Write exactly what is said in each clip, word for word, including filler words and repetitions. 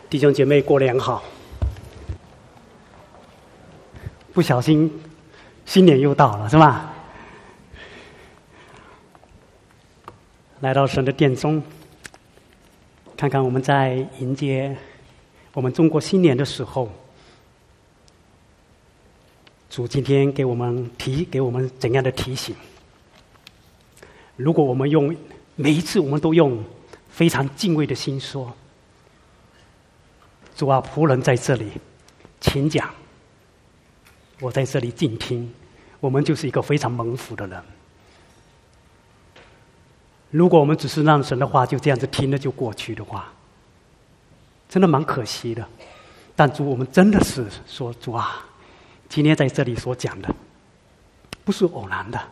弟兄姐妹过年好！不小心，新年又到了，是吧？来到神的殿中，看看我们在迎接我们中国新年的时候，主今天给我们提给我们怎样的提醒？如果我们用每一次我们都用非常敬畏的心说，主啊，仆人在这里，请讲，我在这里静听，我们就是一个非常蒙福的人。如果我们只是让神的话就这样子听了就过去的话，真的蛮可惜的。但主，我们真的是说，主啊，今天在这里所讲的不是偶然的，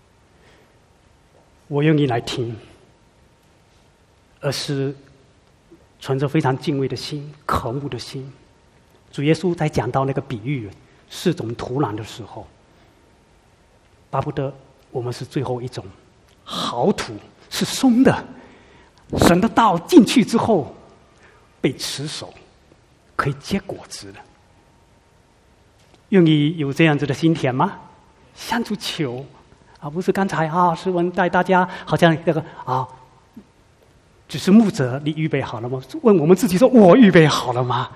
我愿意来听，而是存着非常敬畏的心、渴慕的心。主耶稣在讲到那个比喻四种土壤的时候，巴不得我们是最后一种好土，是松的，神的道进去之后被持守，可以结果子的。愿意有这样子的心田吗？向主求，而不是刚才啊，诗文带大家好像那个啊，只是牧者，你预备好了吗？问我们自己说，我预备好了吗？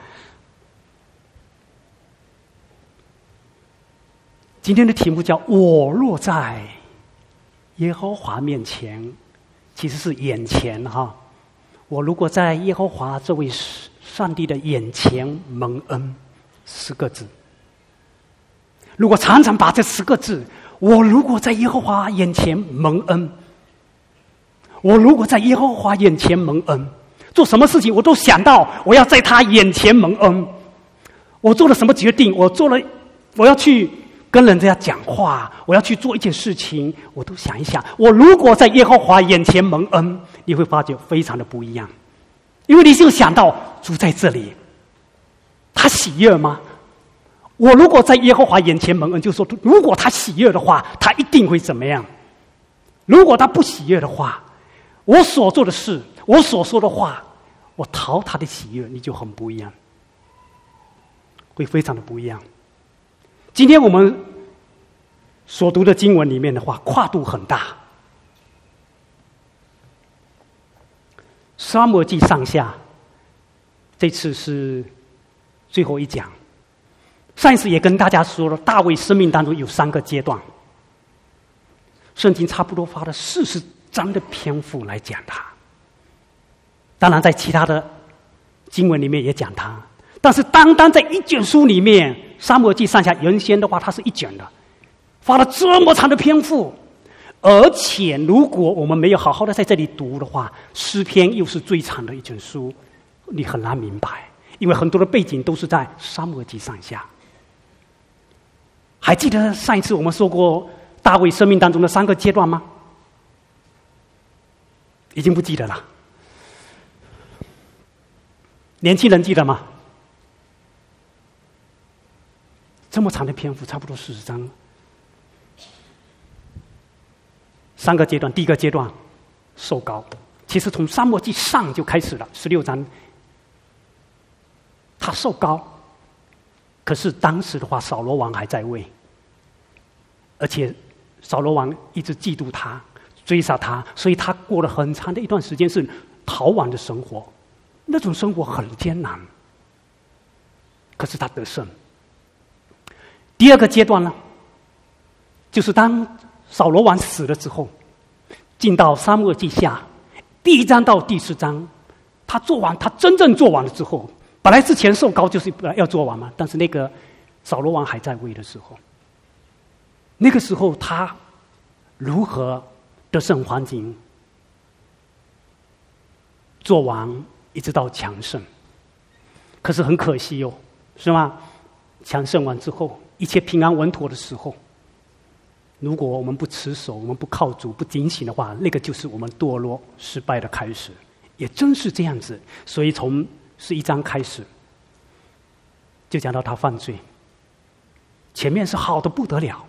今天的题目叫我若在耶和华面前，其实是眼前哈。我如果在耶和华这位上帝的眼前蒙恩，十个字。如果常常把这十个字，我如果在耶和华眼前蒙恩，我如果在耶和华眼前蒙恩，做什么事情我都想到我要在他眼前蒙恩。我做了什么决定，我做了，我要去跟人家讲话，我要去做一件事情，我都想一想，我如果在耶和华眼前蒙恩，你会发觉非常的不一样。因为你就想到主在这里，他喜悦吗？我如果在耶和华眼前蒙恩，就说如果他喜悦的话，他一定会怎么样？如果他不喜悦的话，我所做的事，我所说的话，我讨他的喜悦，你就很不一样，会非常的不一样。今天我们所读的经文里面的话，跨度很大。撒母耳记上下，这次是最后一讲。上一次也跟大家说了，大卫生命当中有三个阶段，圣经差不多花了四十章的篇幅来讲他。当然在其他的经文里面也讲他，但是单单在一卷书里面，撒母耳记上下原先的话它是一卷的，花了这么长的篇幅。而且如果我们没有好好的在这里读的话，诗篇又是最长的一卷书，你很难明白，因为很多的背景都是在撒母耳记上下。还记得上一次我们说过大卫生命当中的三个阶段吗？已经不记得了。年轻人记得吗？这么长的篇幅，差不多四十章。三个阶段，第一个阶段受膏，其实从撒母耳记上就开始了，十六章，他受膏。可是当时的话，扫罗王还在位，而且扫罗王一直嫉妒他，追杀他，所以他过了很长的一段时间是逃亡的生活，那种生活很艰难。可是他得胜。第二个阶段呢，就是当扫罗王死了之后，进到撒母耳记下第一章到第四章，他做完，他真正做完了之后。本来之前受膏就是要做完嘛，但是那个扫罗王还在位的时候，那个时候他如何得胜环境，做完一直到强盛。可是很可惜哦，是吗？强盛完之后，一切平安稳妥的时候，如果我们不持守，我们不靠主，不警醒的话，那个就是我们堕落失败的开始。也真是这样子，所以从十一章开始就讲到他犯罪，前面是好的不得了，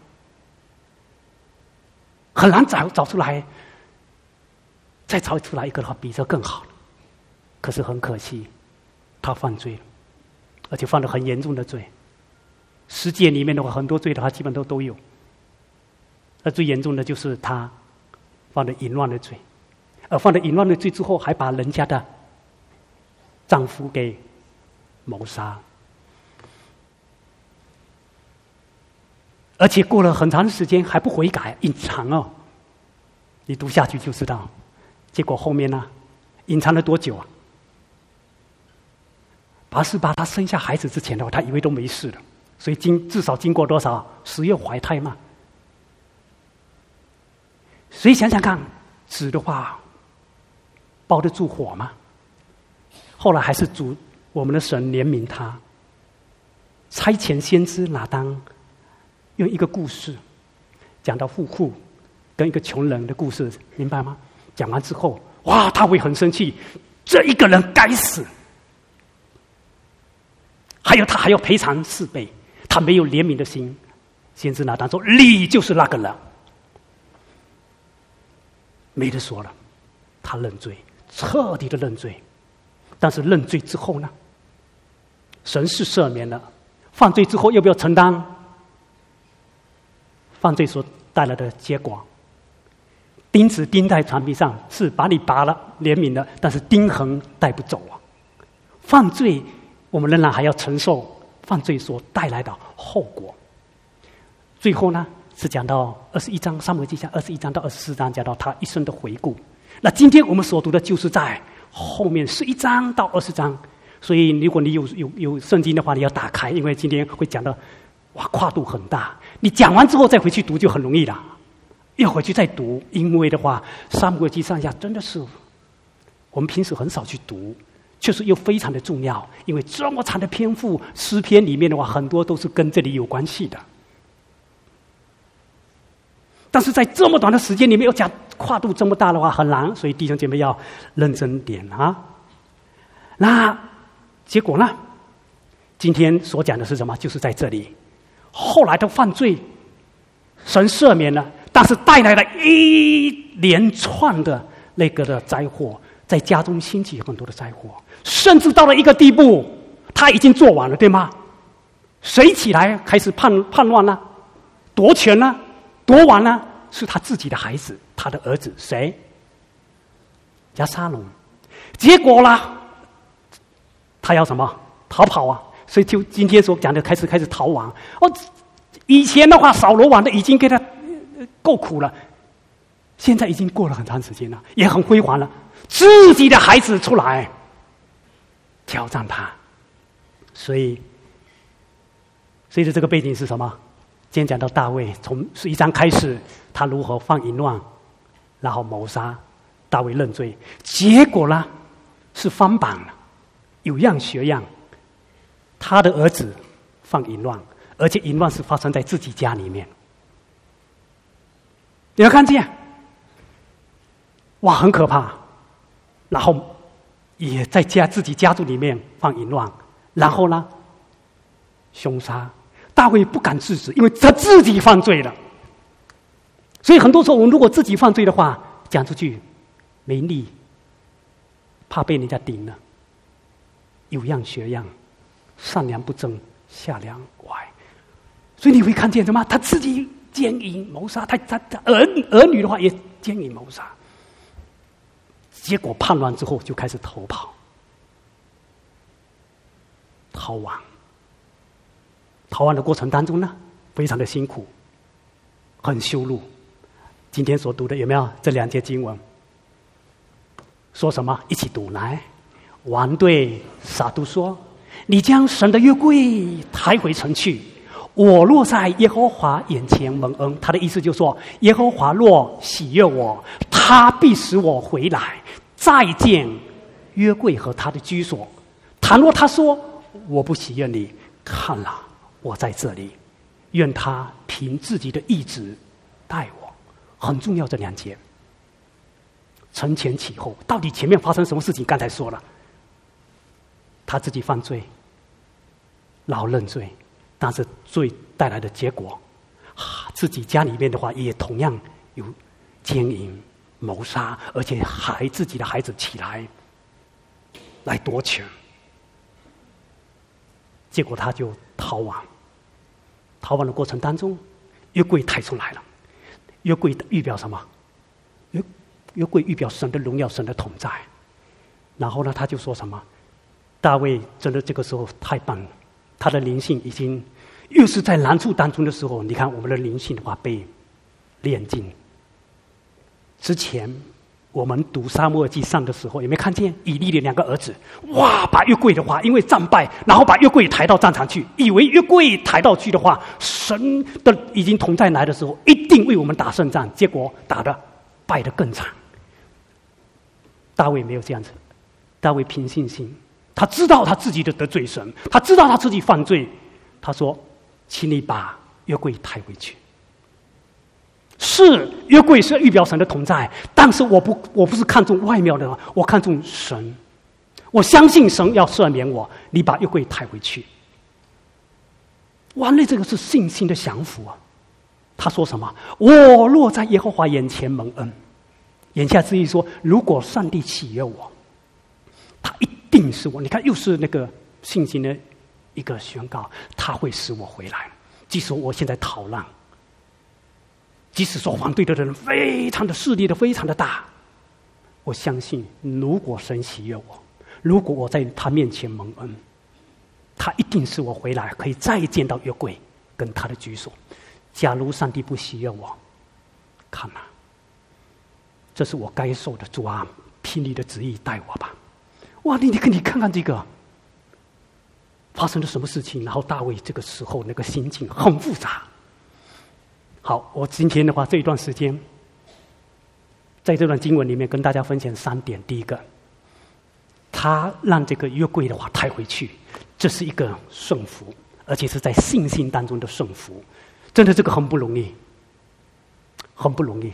很难找找出来，再找出来一个的话比这更好。可是很可惜， 他犯罪了，而且犯了很严重的罪。十诫里面的话，很多罪的话基本都都有。那最严重的就是他犯了淫乱的罪，而犯了淫乱的罪之后，还把人家的丈夫给谋杀，而且过了很长时间还不悔改，隐藏哦。你读下去就知道，结果后面呢，隐藏了多久啊？拔示巴他生下孩子之前的话，他以为都没事了，所以经至少经过多少十月怀胎嘛。所以想想看，纸的话包得住火吗？后来还是主我们的神怜悯他，差遣先知拿当用一个故事讲到富户跟一个穷人的故事，明白吗？讲完之后，哇，他会很生气，这一个人该死。还有他还要赔偿四倍，他没有怜悯的心。先知拿当说：“你就是那个人。”没得说了，他认罪，彻底的认罪。但是认罪之后呢，神是赦免了，犯罪之后要不要承担犯罪所带来的结果？钉子钉在墙壁上是把你拔了怜悯了，但是钉痕带不走啊。犯罪我们仍然还要承受犯罪所带来的后果。最后呢，是讲到二十一章，撒母耳记下二十一章到二十四章，讲到他一生的回顾。那今天我们所读的就是在后面十一章到二十章，所以如果你有有有圣经的话，你要打开，因为今天会讲到哇跨度很大。你讲完之后再回去读就很容易了，要回去再读，因为的话，撒母耳记上下真的是我们平时很少去读，确实又非常的重要，因为这么长的篇幅，诗篇里面的话很多都是跟这里有关系的。但是在这么短的时间里面，要讲跨度这么大的话很难，所以弟兄姐妹要认真点啊。那结果呢？今天所讲的是什么？就是在这里，后来的犯罪，神赦免了，但是带来了一连串的那个的灾祸，在家中兴起很多的灾祸，甚至到了一个地步，他已经做完了，对吗？谁起来开始叛叛乱呢？夺权呢？夺完呢，是他自己的孩子，他的儿子谁？押沙龙。结果啦，他要什么？逃跑啊！所以就今天所讲的，开始开始逃亡。哦，以前的话，扫罗王的已经给他够苦了，现在已经过了很长时间了，也很辉煌了。自己的孩子出来挑战他，所以，所以的这个背景是什么？今天讲到大卫，从十一章开始，他如何犯淫乱，然后谋杀，大卫认罪，结果呢是翻版了，有样学样，他的儿子犯淫乱，而且淫乱是发生在自己家里面。你要看见，哇，很可怕。然后也在家自己家族里面犯淫乱，然后呢，凶杀。大卫不敢制止，因为他自己犯罪了。所以很多时候，我们如果自己犯罪的话，讲出去没力，怕被人家顶了。有样学样，上梁不正下梁歪。所以你会看见什么？他自己奸淫谋杀，他他他儿儿女的话也奸淫谋杀。结果叛乱之后就开始逃跑、逃亡。逃亡的过程当中呢，非常的辛苦，很羞辱。今天所读的有没有这两节经文？说什么？一起读来。王对撒督说：“你将神的约柜抬回城去，我若在耶和华眼前蒙恩。”他的意思就是说，耶和华若喜悦我，他必使我回来，再见约柜和他的居所。倘若他说我不喜悦你，看了我在这里，愿他凭自己的意志待我。很重要这两节，承前启后，到底前面发生什么事情？刚才说了，他自己犯罪，然后认罪，但是罪带来的结果，啊，自己家里面的话也同样有奸淫、谋杀，而且还自己的孩子起来来夺权。 结果他就逃亡。逃亡的过程当中，约柜抬出来了。约柜预表什么？约约柜预表神的荣耀，神的同在。然后呢，他就说什么？大卫真的这个时候太棒了，他的灵性已经又是在难处当中的时候，你看我们的灵性的话被炼净。之前我们读撒母耳记上的时候，有没有看见以利的两个儿子？哇，把约柜的话，因为战败，然后把约柜抬到战场去，以为约柜抬到去的话，神的已经同在来的时候，一定为我们打胜仗。结果打得败得更惨。大卫没有这样子，大卫凭信心，他知道他自己的得罪神，他知道他自己犯罪，他说：“请你把约柜抬回去。”是约柜是预表神的同在，但是我不我不是看重外貌的，我看重神。我相信神要赦免我，你把约柜抬回去。哇，那这个是信心的降服啊！他说什么？我若在耶和华眼前蒙恩，言下之意说，如果上帝喜悦我，他一定是我。你看，又是那个信心的一个宣告，他会使我回来，即使我现在逃难。即使说反对的人非常的势力的非常的大，我相信如果神喜悦我，如果我在他面前蒙恩，他一定是我回来可以再见到约柜跟他的居所。假如上帝不喜悦我，看啊，这是我该受的，主啊，凭你的旨意带我吧。哇，你你你看看这个发生了什么事情，然后大卫这个时候那个心境很复杂。好，我今天的话这一段时间，在这段经文里面跟大家分享三点。第一个，他让这个约柜的话抬回去，这是一个顺服，而且是在信心当中的顺服，真的这个很不容易，很不容易。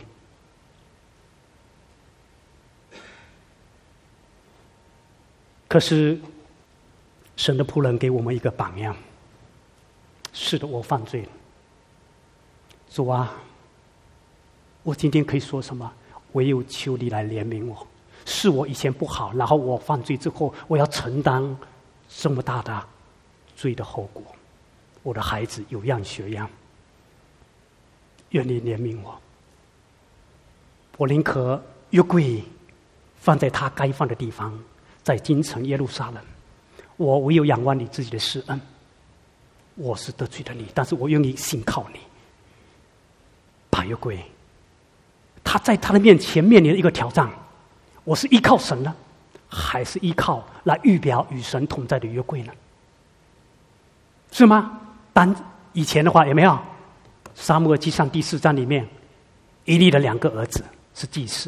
可是神的仆人给我们一个榜样，是的，我犯罪了。主啊，我今天可以说什么？唯有求你来怜悯我，是我以前不好，然后我犯罪之后，我要承担这么大的罪的后果。我的孩子有样学样，愿你怜悯我。我宁可约柜放在他该放的地方，在京城耶路撒冷。我唯有仰望你自己的施恩。我是得罪了你，但是我愿意信靠你。把约柜，他在他的面前面临一个挑战：我是依靠神呢，还是依靠来预表与神同在的约柜呢？是吗？当以前的话有没有？撒母耳记上第四章里面，以利的两个儿子是祭司，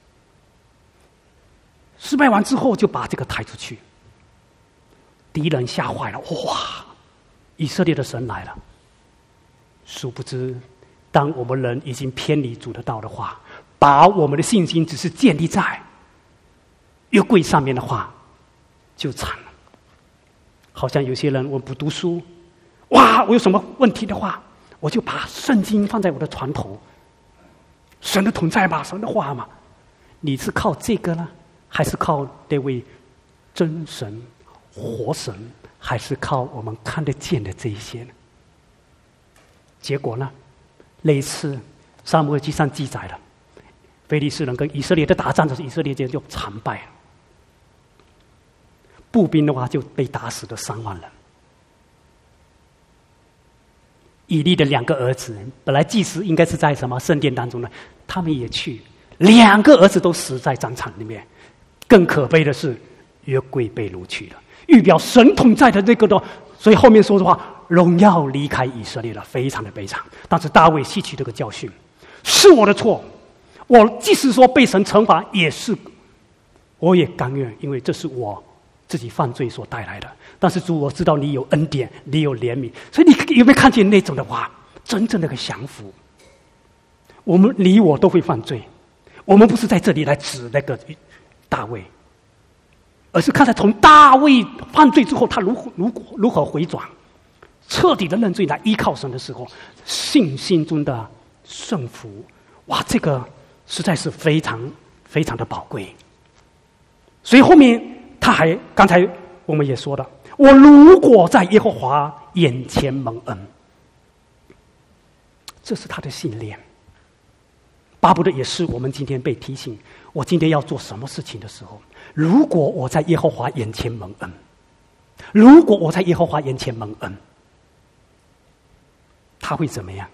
失败完之后就把这个抬出去，敌人吓坏了，哇！以色列的神来了。殊不知，当我们人已经偏离主的道的话，把我们的信心只是建立在约柜上面的话，就惨了。好像有些人我不读书，哇，我有什么问题的话，我就把圣经放在我的床头，神的同在嘛，神的话嘛。你是靠这个呢，还是靠那位真神、活神，还是靠我们看得见的这一些呢？结果呢？那一次，撒母耳记上记载了，非利士人跟以色列的打仗的时候，以色列就惨败了，步兵的话就被打死了三万人。以利的两个儿子，本来祭司应该是在什么圣殿当中呢，他们也去，两个儿子都死在战场里面。更可悲的是，约柜被掳去了，预表神同在的这个的，所以后面说的话，荣耀离开以色列了，非常的悲惨。但是大卫吸取这个教训，是我的错，我即使说被神惩罚，也是我也甘愿，因为这是我自己犯罪所带来的。但是主，我知道你有恩典，你有怜悯，所以你有没有看见那种的话，真正的一个降服？我们你我都会犯罪，我们不是在这里来指那个大卫，而是看他从大卫犯罪之后，他如何如何如何回转，彻底的认罪来依靠神的时候，信心中的顺服，哇，这个实在是非常非常的宝贵。所以后面他还刚才我们也说了， 我如果在耶和华眼前蒙恩，这是他的信念。巴不得也是我们今天被提醒，我今天要做什么事情的时候，如果我在耶和华眼前蒙恩，如果我在耶和华眼前蒙恩，他会怎么样？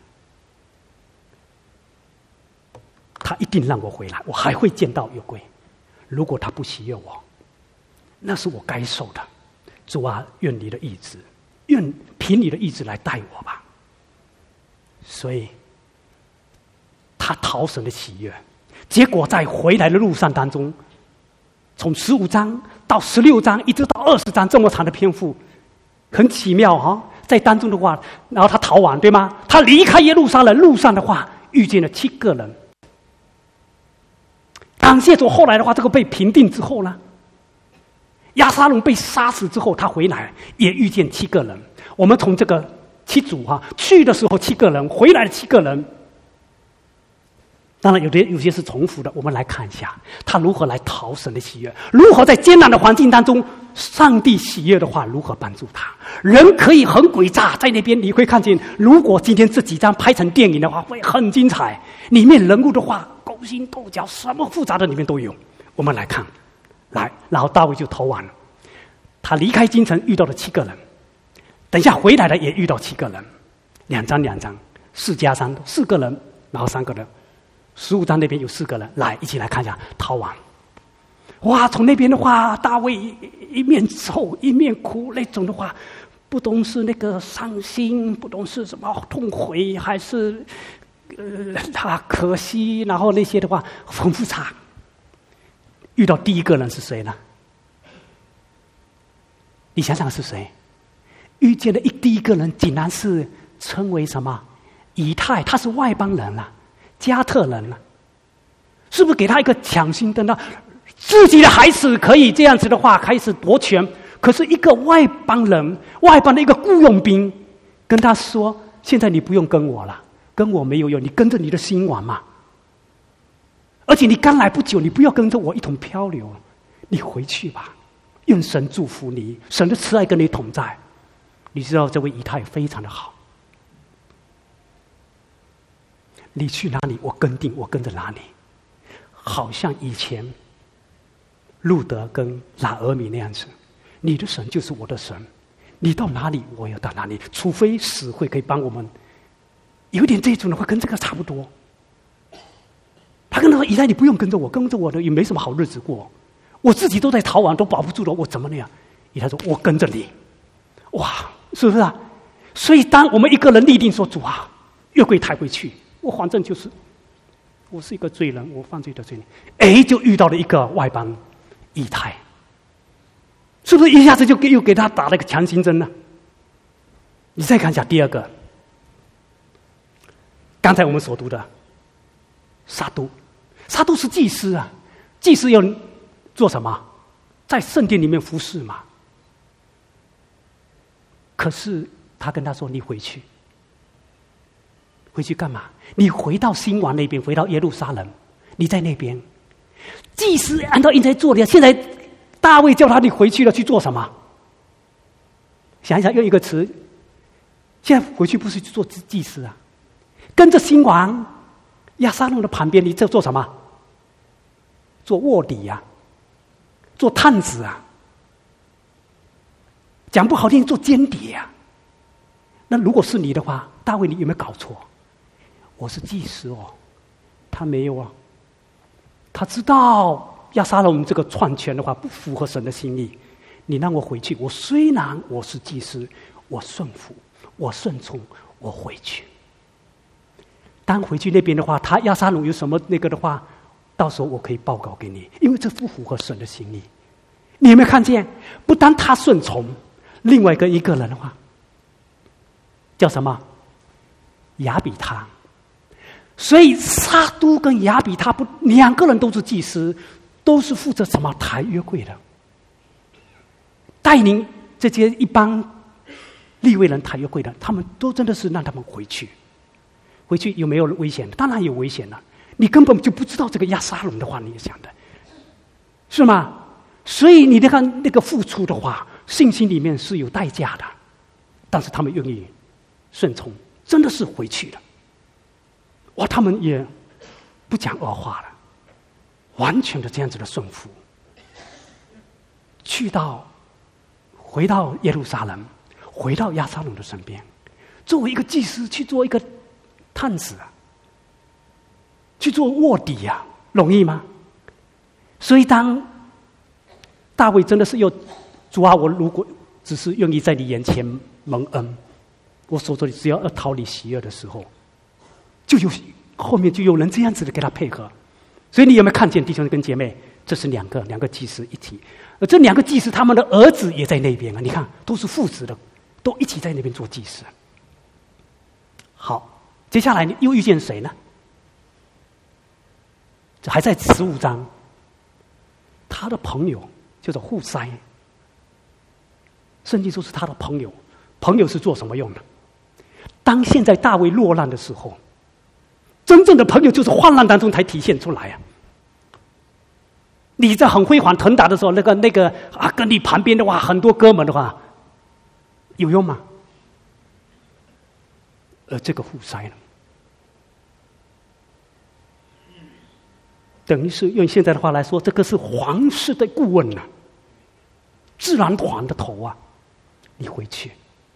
他一定让我回来，我还会见到约柜。如果他不喜悦我，那是我该受的。主啊，愿你的意志，愿凭你的意志来带我吧。所以他讨神的喜悦，结果在回来的路上当中，从十五章到十六章，一直到二十章这么长的篇幅，很奇妙哈、哦。在当中的话，然后他逃亡，对吗？他离开耶路撒冷路上的话，遇见了七个人。感谢主，后来的话，这个被平定之后呢，押沙龙被杀死之后，他回来也遇见七个人。我们从这个七组哈、啊，去的时候七个人，回来的七个人。当然有的有些是重复的，我们来看一下他如何来讨神的喜悦，如何在艰难的环境当中，上帝喜悦的话如何帮助他。人可以很诡诈，在那边你会看见，如果今天这几张拍成电影的话，会很精彩，里面人物的话勾心斗角，什么复杂的里面都有。我们来看，来，然后大卫就逃亡了。他离开京城遇到了七个人，等一下回来了也遇到七个人，两张两张，四加三，四个人，然后三个人。十五章那边有四个人，来一起来看一下逃亡。哇，从那边的话，大卫一面走一面哭，那种的话，不懂是那个伤心，不懂是什么痛悔，还是呃他可惜，然后那些的话很复杂。遇到第一个人是谁呢？你想想是谁？遇见的一第一个人，竟然是称为什么以太，他是外邦人啊。加特人了，是不是给他一个强心针呢？自己的孩子可以这样子的话开始夺权，可是一个外邦人，外邦的一个雇佣兵，跟他说：“现在你不用跟我了，跟我没有用，你跟着你的新王嘛。而且你刚来不久，你不要跟着我一同漂流，你回去吧。愿神祝福你，神的慈爱跟你同在。”你知道这位以太非常的好。你去哪里，我跟定，我跟着哪里。好像以前路德跟拿俄米那样子，你的神就是我的神，你到哪里我也到哪里，除非死会可以帮我们。有点这种的话跟这个差不多。他跟他说：“以太，你不用跟着我，跟着我的也没什么好日子过，我自己都在逃亡，都保不住了，我怎么那样？”以太说：“我跟着你。”哇，是不是啊？所以当我们一个人立定说：“主啊，约柜抬回去。”我反正就是，我是一个罪人，我犯罪的罪人。哎，就遇到了一个外邦以太，是不是一下子就给又给他打了个强心针呢？你再看一下第二个，刚才我们所读的撒督，撒督是祭司啊，祭司要做什么？在圣殿里面服侍嘛。可是他跟他说：“你回去。”回去干嘛？你回到新王那边，回到耶路撒冷，你在那边，祭司按照应该做的。现在大卫叫他你回去了，去做什么？想一想，用一个词，现在回去不是去做祭司啊？跟着新王押沙龙的旁边，你这做什么？做卧底呀、啊，做探子啊，讲不好听，做间谍啊。那如果是你的话，大卫，你有没有搞错？我是祭司哦，他没有啊。他知道押沙龙这个篡权的话不符合神的心意，你让我回去，我虽然我是祭司，我顺服，我顺从，我回去。当回去那边的话，他押沙龙有什么那个的话，到时候我可以报告给你，因为这不符合神的心意。你有没有看见？不单他顺从，另外一个一个人的话，叫什么？亚比他。所以撒督跟亚比他不两个人都是祭司，都是负责什么抬约柜的，带领这些一帮利未人抬约柜的，他们都真的是让他们回去。回去有没有危险？当然有危险了，你根本就不知道这个押沙龙的话，你也想的是吗？所以你那个那个付出的话， 信心里面是有代价的，但是他们愿意顺从，真的是回去了。哇，他们也不讲二话了，完全的这样子的顺服，去到回到耶路撒冷，回到押沙龙的身边，作为一个祭司去做一个探子啊，去做卧底啊，容易吗？所以当大卫真的是有主啊，我如果只是愿意在你眼前蒙恩，我手中里只要要讨你喜悦的时候，就有后面就有人这样子的给他配合。所以你有没有看见弟兄跟姐妹？这是两个两个祭司一体，而这两个祭司他们的儿子也在那边啊！你看，都是父子的，都一起在那边做祭司。好，接下来你又遇见谁呢？这还在十五章，他的朋友叫做户筛。圣经说是他的朋友，朋友是做什么用的？当现在大卫落难的时候，真正的朋友就是患难当中才体现出来啊！你在很辉煌腾达的时候，那个那个啊，跟你旁边的话，很多哥们的话，有用吗？而这个户筛呢，等于是用现在的话来说，这个是皇室的顾问呐、啊，自然团的头啊！你回去，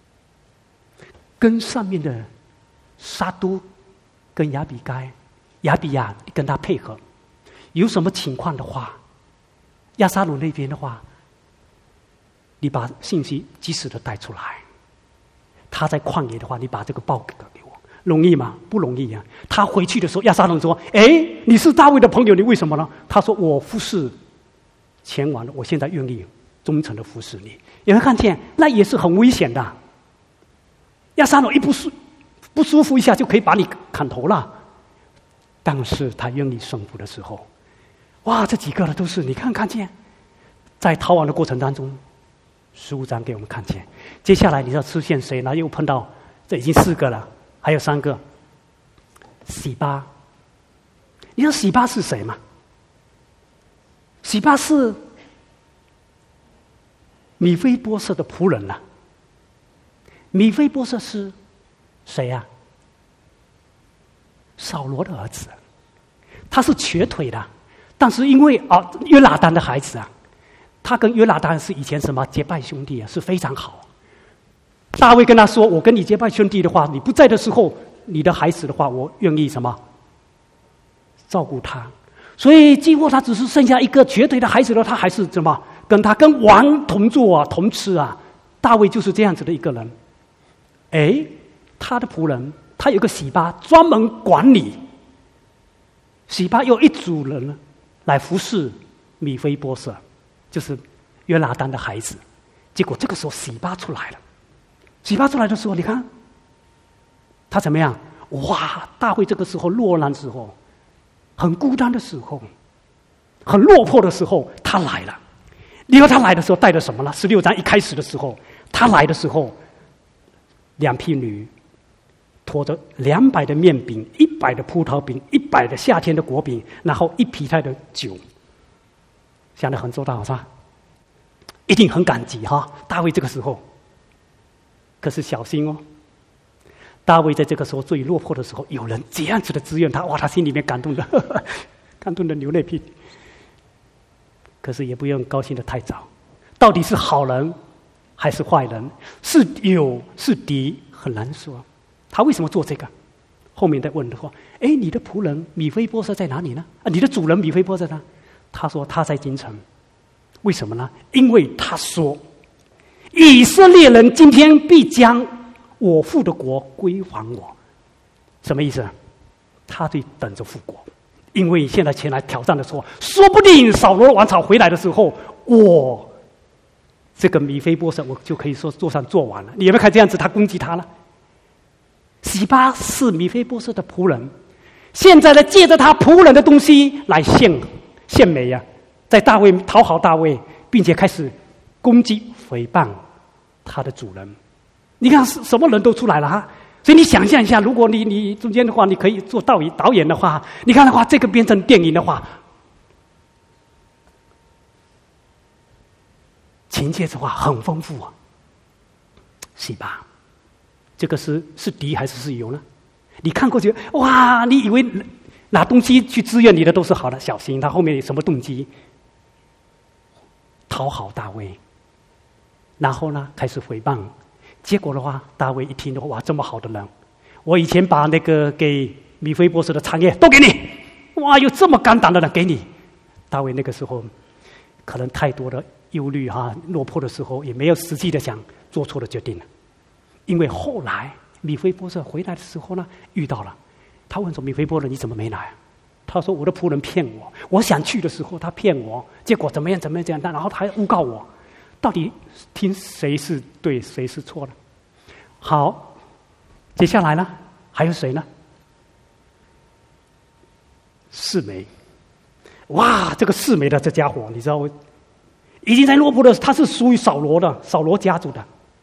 跟上面的沙都跟亚比该、亚比亚跟他配合，有什么情况的话，押沙龙那边的话，你把信息及时的带出来。他在旷野的话，你把这个报给我，容易吗？不容易啊！他回去的时候，押沙龙说：“哎，你是大卫的朋友，你为什么呢？”他说：“我服侍前往了，我现在愿意忠诚的服侍你。”有没有看见？那也是很危险的。押沙龙一不舒不舒服一下就可以把你砍头了。但是他愿意顺服的时候，哇，这几个的都是你看看见，在逃亡的过程当中，十五章给我们看见。接下来你知道出现谁呢？又碰到这已经四个了，还有三个。洗巴，你知道洗巴是谁吗？洗巴是米非波设的仆人啊。米非波设是谁啊？扫罗的儿子，他是瘸腿的，但是因为啊约拿单的孩子啊，他跟约拿单是以前什么结拜兄弟啊，是非常好。大卫跟他说：“我跟你结拜兄弟的话，你不在的时候，你的孩子的话，我愿意什么照顾他。”所以几乎他只是剩下一个瘸腿的孩子了，他还是什么跟他跟王同坐啊，同吃啊。大卫就是这样子的一个人。哎，他的仆人，他有个洗巴专门管理。洗巴有一组人来服侍米非波设，就是约拿单的孩子。结果这个时候洗巴出来了，洗巴出来的时候，你看他怎么样？哇！大卫这个时候落难之后，很孤单的时候，很落魄的时候，他来了。你看他来的时候带着什么呢？十六章一开始的时候，他来的时候，两匹驴驮着两百的面饼，一百的葡萄饼，一百的夏天的果饼，然后一皮带的酒，想得很周到是吧？一定很感激哈，大卫这个时候。可是小心哦，大卫在这个时候最落魄的时候，有人这样子的支援他，哇，他心里面感动的，呵呵感动的流泪屁。可是也不用高兴的太早，到底是好人还是坏人，是友是敌，很难说。他为什么做这个？后面再问的话，哎，你的仆人米非波设在哪里呢？啊，你的主人米非波设呢？他说他在京城。为什么呢？因为他说，以色列人今天必将我父的国归还我。什么意思？他在等着复国，因为现在前来挑战的时候，说不定扫罗王朝回来的时候，我这个米非波设我就可以说坐上坐完了。你有没有看这样子？他攻击他了。洗巴是米非波设的仆人，现在呢，借着他仆人的东西来献献美呀、啊，在大卫讨好大卫，并且开始攻击诽谤他的主人。你看什么人都出来了哈，所以你想象一下，如果你你中间的话，你可以做导演导演的话，你看的话，这个变成电影的话， 情节的话很丰富啊，是吧？这个是是敌还是是友呢？你看过去，哇，你以为拿东西去支援你的都是好的，小心他后面有什么动机？讨好大卫，然后呢开始诽谤，结果的话，大卫一听的话，哇，这么好的人，我以前把那个给米非波设的产业都给你，哇，有这么敢胆的人给你。大卫那个时候可能太多的忧虑哈、啊，落魄的时候也没有实际的想做错的决定了，因为后来米非波设回来的时候呢，遇到了，他问说：“米非波设你怎么没来？”他说：“我的仆人骗我，我想去的时候他骗我，结果怎么样怎么样这样，然后他还诬告我，到底听谁是对谁是错的？”好，接下来呢还有谁呢？示每。哇，这个示每的这家伙，你知道，已经在落魄的，他是属于扫罗的，扫罗家族的。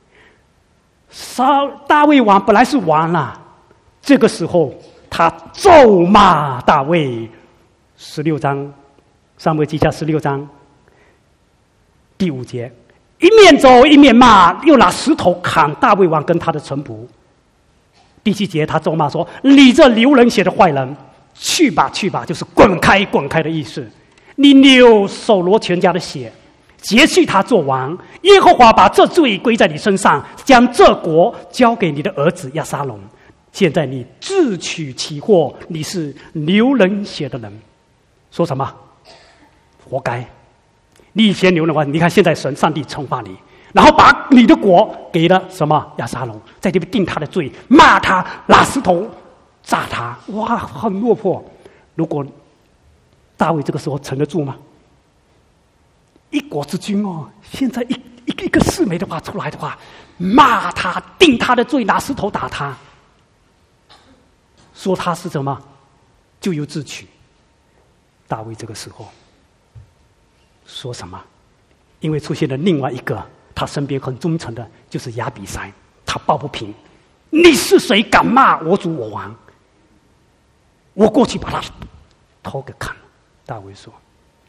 扫大卫王本来是王了，这个时候他咒骂大卫。十六章，撒母耳记下十六章第五节，一面走一面骂，又拿石头砍大卫王跟他的臣仆。第七节，他咒骂说：“你这流人血的坏人！去吧，去吧，就是滚开，滚开的意思。你流扫罗全家的血，接续他做王。耶和华把这罪归在你身上，将这国交给你的儿子押沙龙。现在你自取其祸，你是流人血的人。”说什么？活该！你以前流的话，你看现在神上帝惩罚你，然后把你的国给了什么押沙龙，在这边定他的罪，骂他，拿石头炸他，哇，很落魄。如果大卫这个时候撑得住吗？一国之君哦，现在一一个一个示每的话出来的话，骂他，定他的罪，拿石头打他，说他是什么咎由自取。大卫这个时候说什么？因为出现了另外一个他身边很忠诚的，就是亚比筛，他抱不平，你是谁敢骂我主我王？我过去把他头给砍了。大卫说：“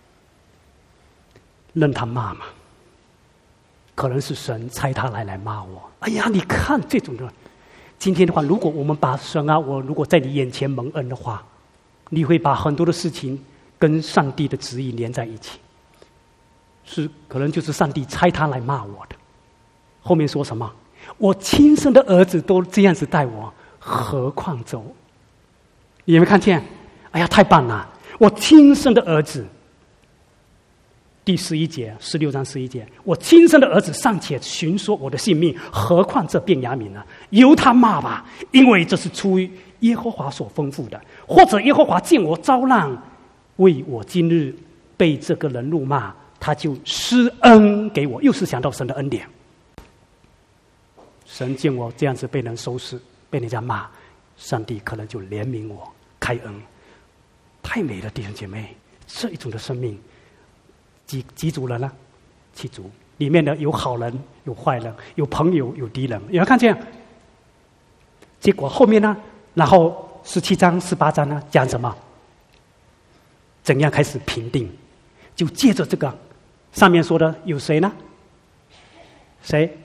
任他骂嘛，可能是神差他来来骂我。”哎呀，你看这种人，今天的话，如果我们把神啊，我如果在你眼前蒙恩的话，你会把很多的事情跟上帝的旨意连在一起，是可能就是上帝差他来骂我的。后面说什么？我亲生的儿子都这样子待我，何况这我？你有没有看见？哎呀，太棒了！我亲生的儿子，第十一节，十六章十一节，我亲生的儿子尚且寻索我的性命，何况这便雅悯呢？由他骂吧，因为这是出于耶和华所吩咐的。或者耶和华见我遭难，为我今日被这个人辱骂，他就施恩给我。又是想到神的恩典，神见我这样子被人收拾，被人家骂，上帝可能就怜悯我，开恩。太美了，弟兄姐妹，这一种的生命，几几组人呢？七组，里面呢有好人，有坏人，有朋友，有敌人。有没有看见？结果后面呢？然后十七章、十八章呢，讲什么？怎样开始平定？就借着这个上面说的，有谁呢？谁？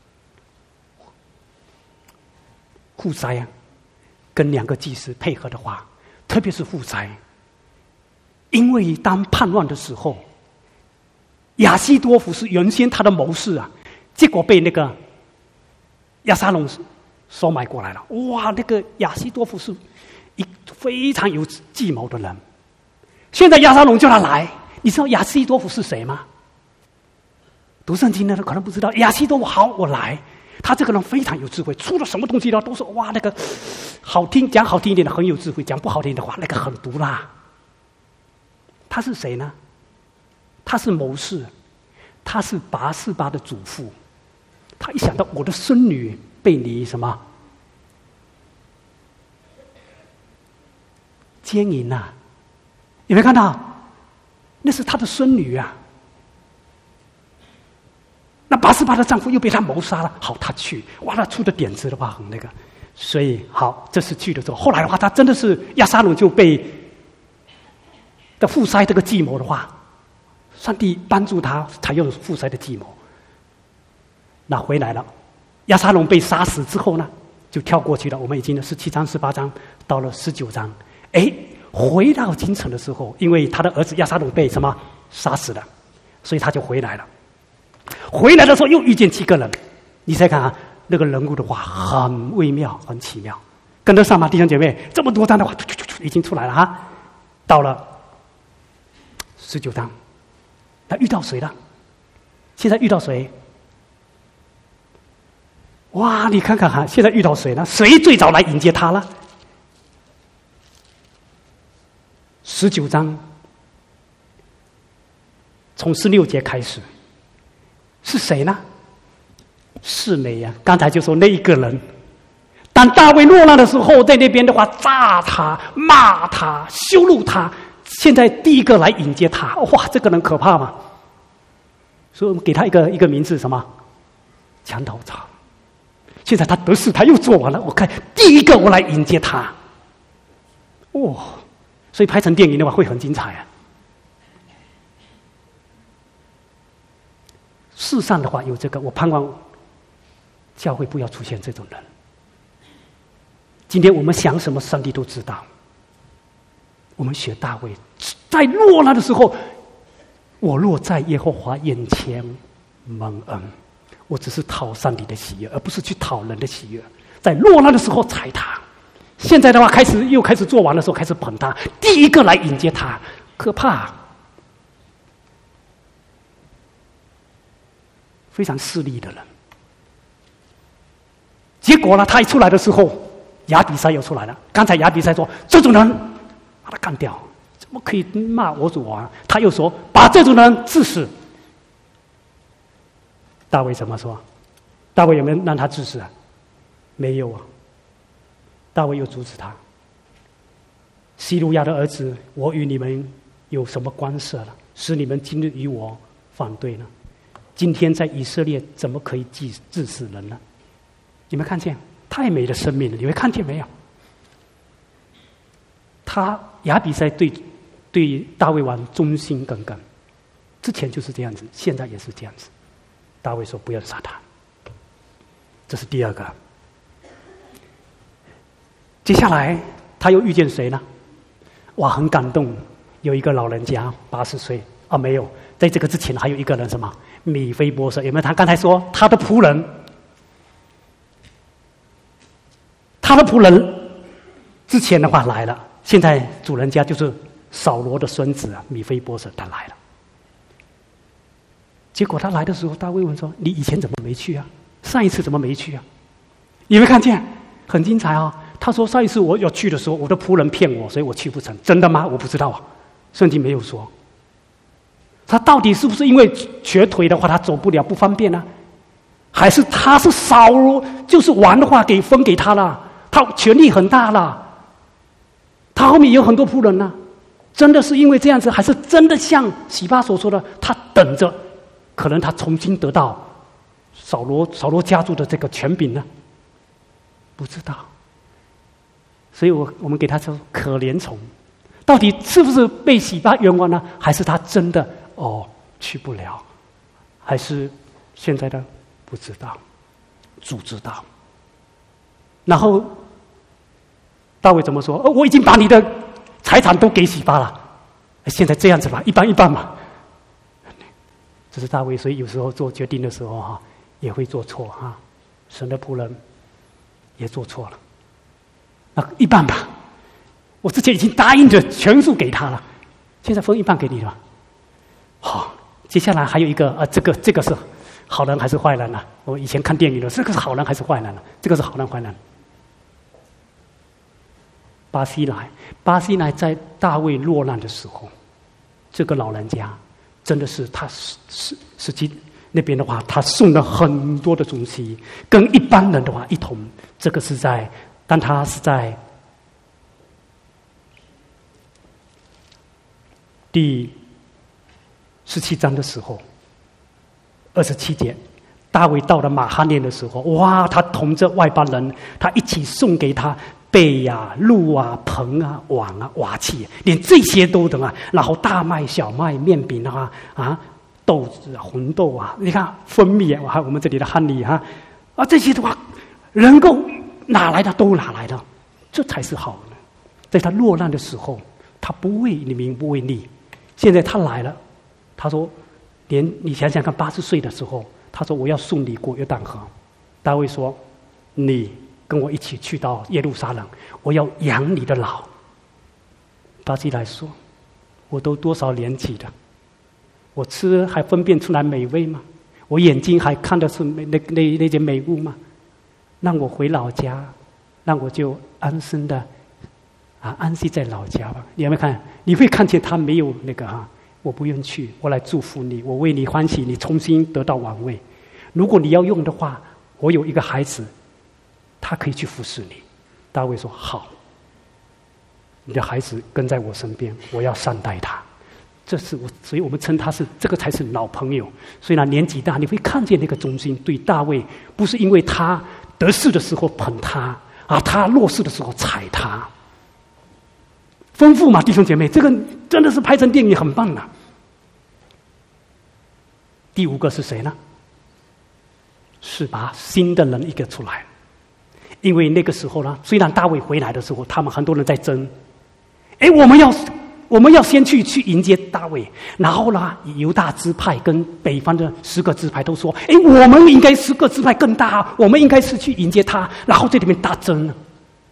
户筛啊，跟两个祭司配合的话，特别是户筛。因为当叛乱的时候，亚希多弗是原先他的谋士啊，结果被那个押沙龙收买过来了。哇，那个亚希多弗是一非常有计谋的人。现在押沙龙叫他来，你知道亚希多弗是谁吗？读圣经的人可能不知道。亚希多弗，好，我来。他这个人非常有智慧，出了什么东西呢，都是哇，那个好听，讲好听一点的很有智慧，讲不好听的话，那个很毒辣。他是谁呢？他是谋士，他是拔示巴的祖父。他一想到我的孙女被你什么奸淫啊，有没有看到？那是他的孙女啊。那拔示巴的丈夫又被他谋杀了，好，他去，哇，他出的点子的话很那个，所以好，这次去的时候，后来的话，他真的是押沙龙就被的户筛这个计谋的话，上帝帮助他采用户筛的计谋， 那回来了，押沙龙被杀死之后呢，就跳过去了。我们已经十七章、十八章到了十九章，哎，回到京城的时候，因为他的儿子押沙龙被什么杀死了，所以他就回来了。回来的时候又遇见七个人，你再看啊，那个人物的话很微妙、很奇妙，跟得上吗，弟兄姐妹？这么多章的话，已经出来了哈。到了十九章，他遇到谁了？现在遇到谁？哇，你看看哈，现在遇到谁了？谁最早来迎接他了？十九章从十六节开始，是谁呢？示每呀、啊，刚才就说那一个人。当大卫落难的时候，在那边的话，炸他、骂他、羞辱他。现在第一个来迎接他，哇，这个人可怕吗？所以我们给他一个一个名字，什么？墙头草。现在他得势，他又做完了。我看第一个我来迎接他，哇、哦！所以拍成电影的话会很精彩啊。世上的话有这个，我盼望教会不要出现这种人。今天我们想什么，上帝都知道。我们学大卫，在落难的时候，我若在耶和华眼前蒙恩。我只是讨上帝的喜悦，而不是去讨人的喜悦。在落难的时候踩他，现在的话开始又开始做完的时候开始捧他，第一个来迎接他，可怕，非常势利的人。结果呢，他一出来的时候，亚比赛又出来了。刚才亚比赛说这种人把他干掉，怎么可以骂我主啊？他又说把这种人治死。大卫怎么说？大卫有没有让他治死啊？没有啊。大卫又阻止他。西鲁亚的儿子，我与你们有什么关系了？使你们今日与我反对呢？今天在以色列怎么可以治治死人呢？你们看见太美的生命了，你们看见没有？他亚比赛对对大卫王忠心耿耿，之前就是这样子，现在也是这样子。大卫说不要杀他，这是第二个。接下来他又遇见谁呢？哇，很感动，有一个老人家八十岁啊，没有，在这个之前还有一个人什么米非波设，有没有？他刚才说他的仆人，他的仆人之前的话来了，现在主人家就是扫罗的孙子啊，米非波设他来了。结果他来的时候，大卫问说：“你以前怎么没去啊？上一次怎么没去啊？”有没有看见？很精彩啊！他说：“上一次我要去的时候，我的仆人骗我，所以我去不成。真的吗？我不知道啊，圣经没有说。他到底是不是因为瘸腿的话，他走不了不方便呢、啊？还是他是扫罗，就是王的话给分给他了，他权力很大了，他后面有很多仆人呢、啊？真的是因为这样子，还是真的像洗巴所说的，他等着？”可能他重新得到扫罗扫罗家族的这个权柄呢？不知道，所以我我们给他说可怜虫，到底是不是被洗巴冤枉呢？还是他真的哦去不了？还是现在的不知道，主知道。然后大卫怎么说？哦，我已经把你的财产都给洗巴了，现在这样子吧，一半一半嘛。这是大卫，所以有时候做决定的时候哈、啊，也会做错哈、啊。神的仆人也做错了，那一半吧。我之前已经答应着全数给他了，现在分一半给你了。好，接下来还有一个啊，这个这个是好人还是坏人呢、啊？我以前看电影的，这个是好人还是坏人呢、啊？这个是好人坏人。巴西来，巴西来在大卫落难的时候，这个老人家。真的是他实实实际那边的话，他送了很多的东西，跟一般人的话一同。这个是在，但他是在第十七章的时候，二十七节，大卫到了马哈念的时候，哇，他同着外邦人，他一起送给他被啊、鹿啊、盆啊、碗啊、瓦器，连这些都等啊。然后大麦、小麦、面饼啊、啊豆子啊、红豆啊，你看蜂蜜啊，还有我们这里的汉尼哈啊，这些的话，能够哪来的都哪来的，这才是好的。在他落难的时候，他不为你名不为利。现在他来了，他说：“连你想想看，八十岁的时候，他说我要送你过约旦河。”大卫说：“你跟我一起去到耶路撒冷，我要养你的老。”巴西来说：“我都多少年纪了，我吃还分辨出来美味吗？我眼睛还看得出那那那些美物吗？让我回老家，让我就安生的啊安息在老家吧。”你有没有看？你会看见他没有那个啊？我不愿去，我来祝福你，我为你欢喜，你重新得到王位。如果你要用的话，我有一个孩子，他可以去服侍你。大卫说：“好，你的孩子跟在我身边，我要善待他。”这是我，所以我们称他是这个才是老朋友。虽然年纪大，你会看见那个忠心对大卫，不是因为他得势的时候捧他啊，他弱势的时候踩他。丰富嘛，弟兄姐妹，这个真的是拍成电影很棒的。第五个是谁呢？是把新的人一个出来。因为那个时候呢，虽然大卫回来的时候，他们很多人在争，哎，我们要我们要先去去迎接大卫，然后呢，犹大支派跟北方的十个支派都说，哎，我们应该十个支派更大，我们应该是去迎接他，然后这里面大争了。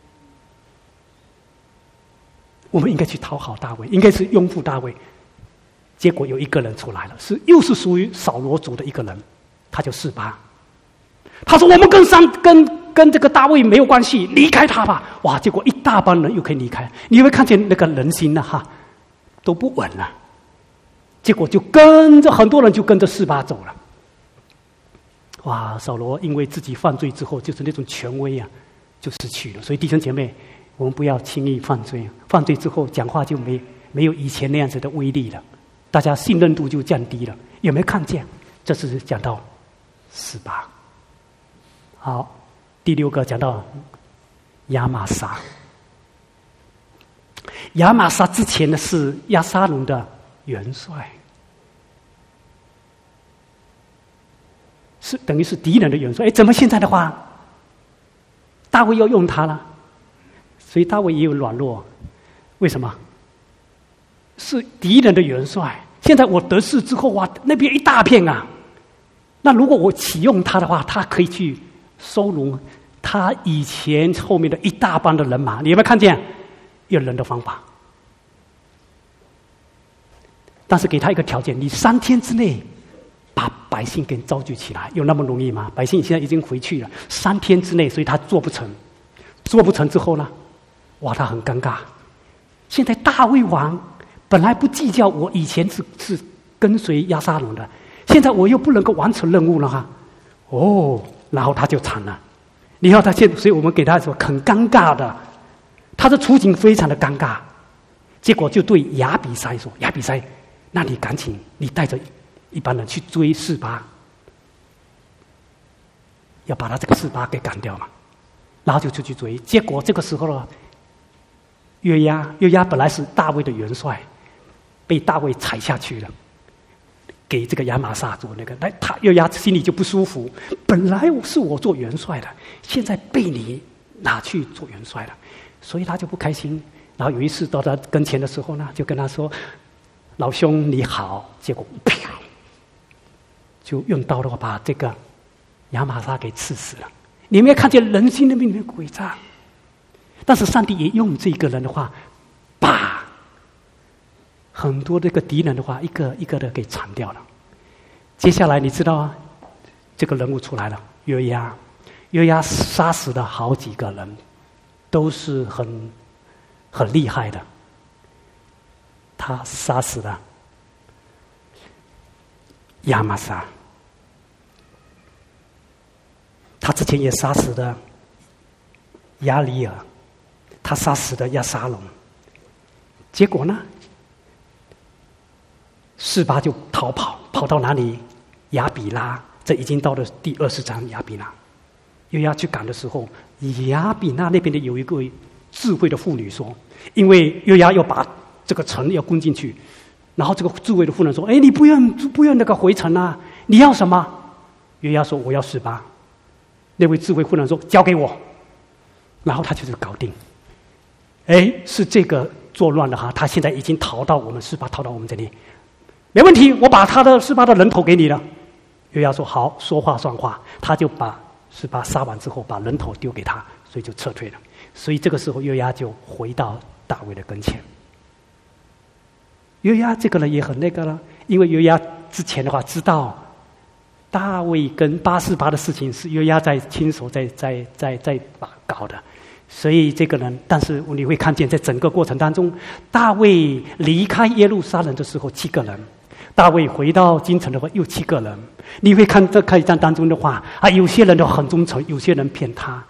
我们应该去讨好大卫，应该是拥护大卫。结果有一个人出来了，是又是属于扫罗族的一个人，他就示巴。他说：“我们跟上跟跟这个大卫没有关系，离开他吧。”哇！结果一大帮人又可以离开，你会看见那个人心呢、啊，哈，都不稳了。结果就跟着很多人就跟着示巴走了。哇！扫罗因为自己犯罪之后，就是那种权威啊，就失去了。所以弟兄姐妹，我们不要轻易犯罪，犯罪之后讲话就没没有以前那样子的威力了，大家信任度就降低了。有没有看见？这是讲到示巴。好，第六个讲到亚玛撒。亚玛撒之前的是亚沙龙的元帅，是等于是敌人的元帅。哎，怎么现在的话，大卫要用他了？所以大卫也有软弱。为什么？是敌人的元帅。现在我得势之后啊，那边一大片啊，那如果我启用他的话，他可以去收容他以前后面的一大帮的人马。你有没有看见用人的方法？但是给他一个条件，你三天之内把百姓给召集起来，有那么容易吗？百姓现在已经回去了，三天之内，所以他做不成。做不成之后呢，哇，他很尴尬。现在大卫王本来不计较我以前是是跟随亚沙龙的，现在我又不能够完成任务了哈。哦，然后他就惨了。你看他现，所以我们给他说很尴尬的，他的处境非常的尴尬。结果就对亚比筛说：“亚比筛，那你赶紧，你带着一般人去追示巴，要把他这个示巴给赶掉嘛。”然后就出去追。结果这个时候呢，约押，约押本来是大卫的元帅，被大卫踩下去了。给这个亚玛撒做那个，那他约押心里就不舒服。本来是我做元帅的，现在被你拿去做元帅了，所以他就不开心。然后有一次到他跟前的时候呢，就跟他说：“老兄你好。”结果啪，就用刀的话把这个亚玛撒给刺死了。你有没有看见人心的面的诡诈？但是上帝也用这个人的话，把很多这个敌人的话，一个一个的给铲掉了。接下来你知道啊，这个人物出来了，约押。约押杀死了好几个人，都是很很厉害的。他杀死了亚玛撒，他之前也杀死了亚里尔，他杀死了亚沙龙。结果呢，示巴就逃跑，跑到哪里？亚比拉。这已经到了第二十章亚比拉。约押去赶的时候，亚比拉那边的有一个智慧的妇女说，因为约押要把这个城要攻进去， 然后这个智慧的妇人说：“哎，你不用不用那个回城啊，你要什么？”约押说：“我要示巴。”那位智慧妇人说：“交给我。”然后他就是搞定。哎，是这个作乱的哈，他现在已经逃到我们示巴，逃到我们这里，没问题，我把他的示巴的人头给你了。约押说：“好，说话算话。”他就把示巴杀完之后，把人头丢给他，所以就撤退了。所以这个时候约押就回到大卫的跟前。约押这个人也很那个了，因为约押之前的话知道大卫跟巴示巴的事情是约押在亲手在在在在搞的，所以这个人，但是你会看见在整个过程当中，大卫离开耶路撒冷的时候七个人，大卫回到京城的话又七个人，你会看这开战当中的话啊，有些人都很忠诚，有些人骗他，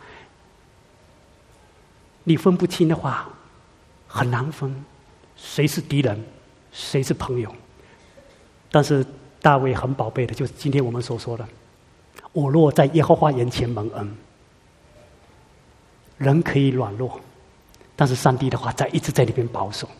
你分不清的话很难分谁是敌人谁是朋友。但是大卫很宝贝的就是今天我们所说的，我若在耶和华眼前蒙恩。人可以软弱，但是上帝的话在一直在里边保守。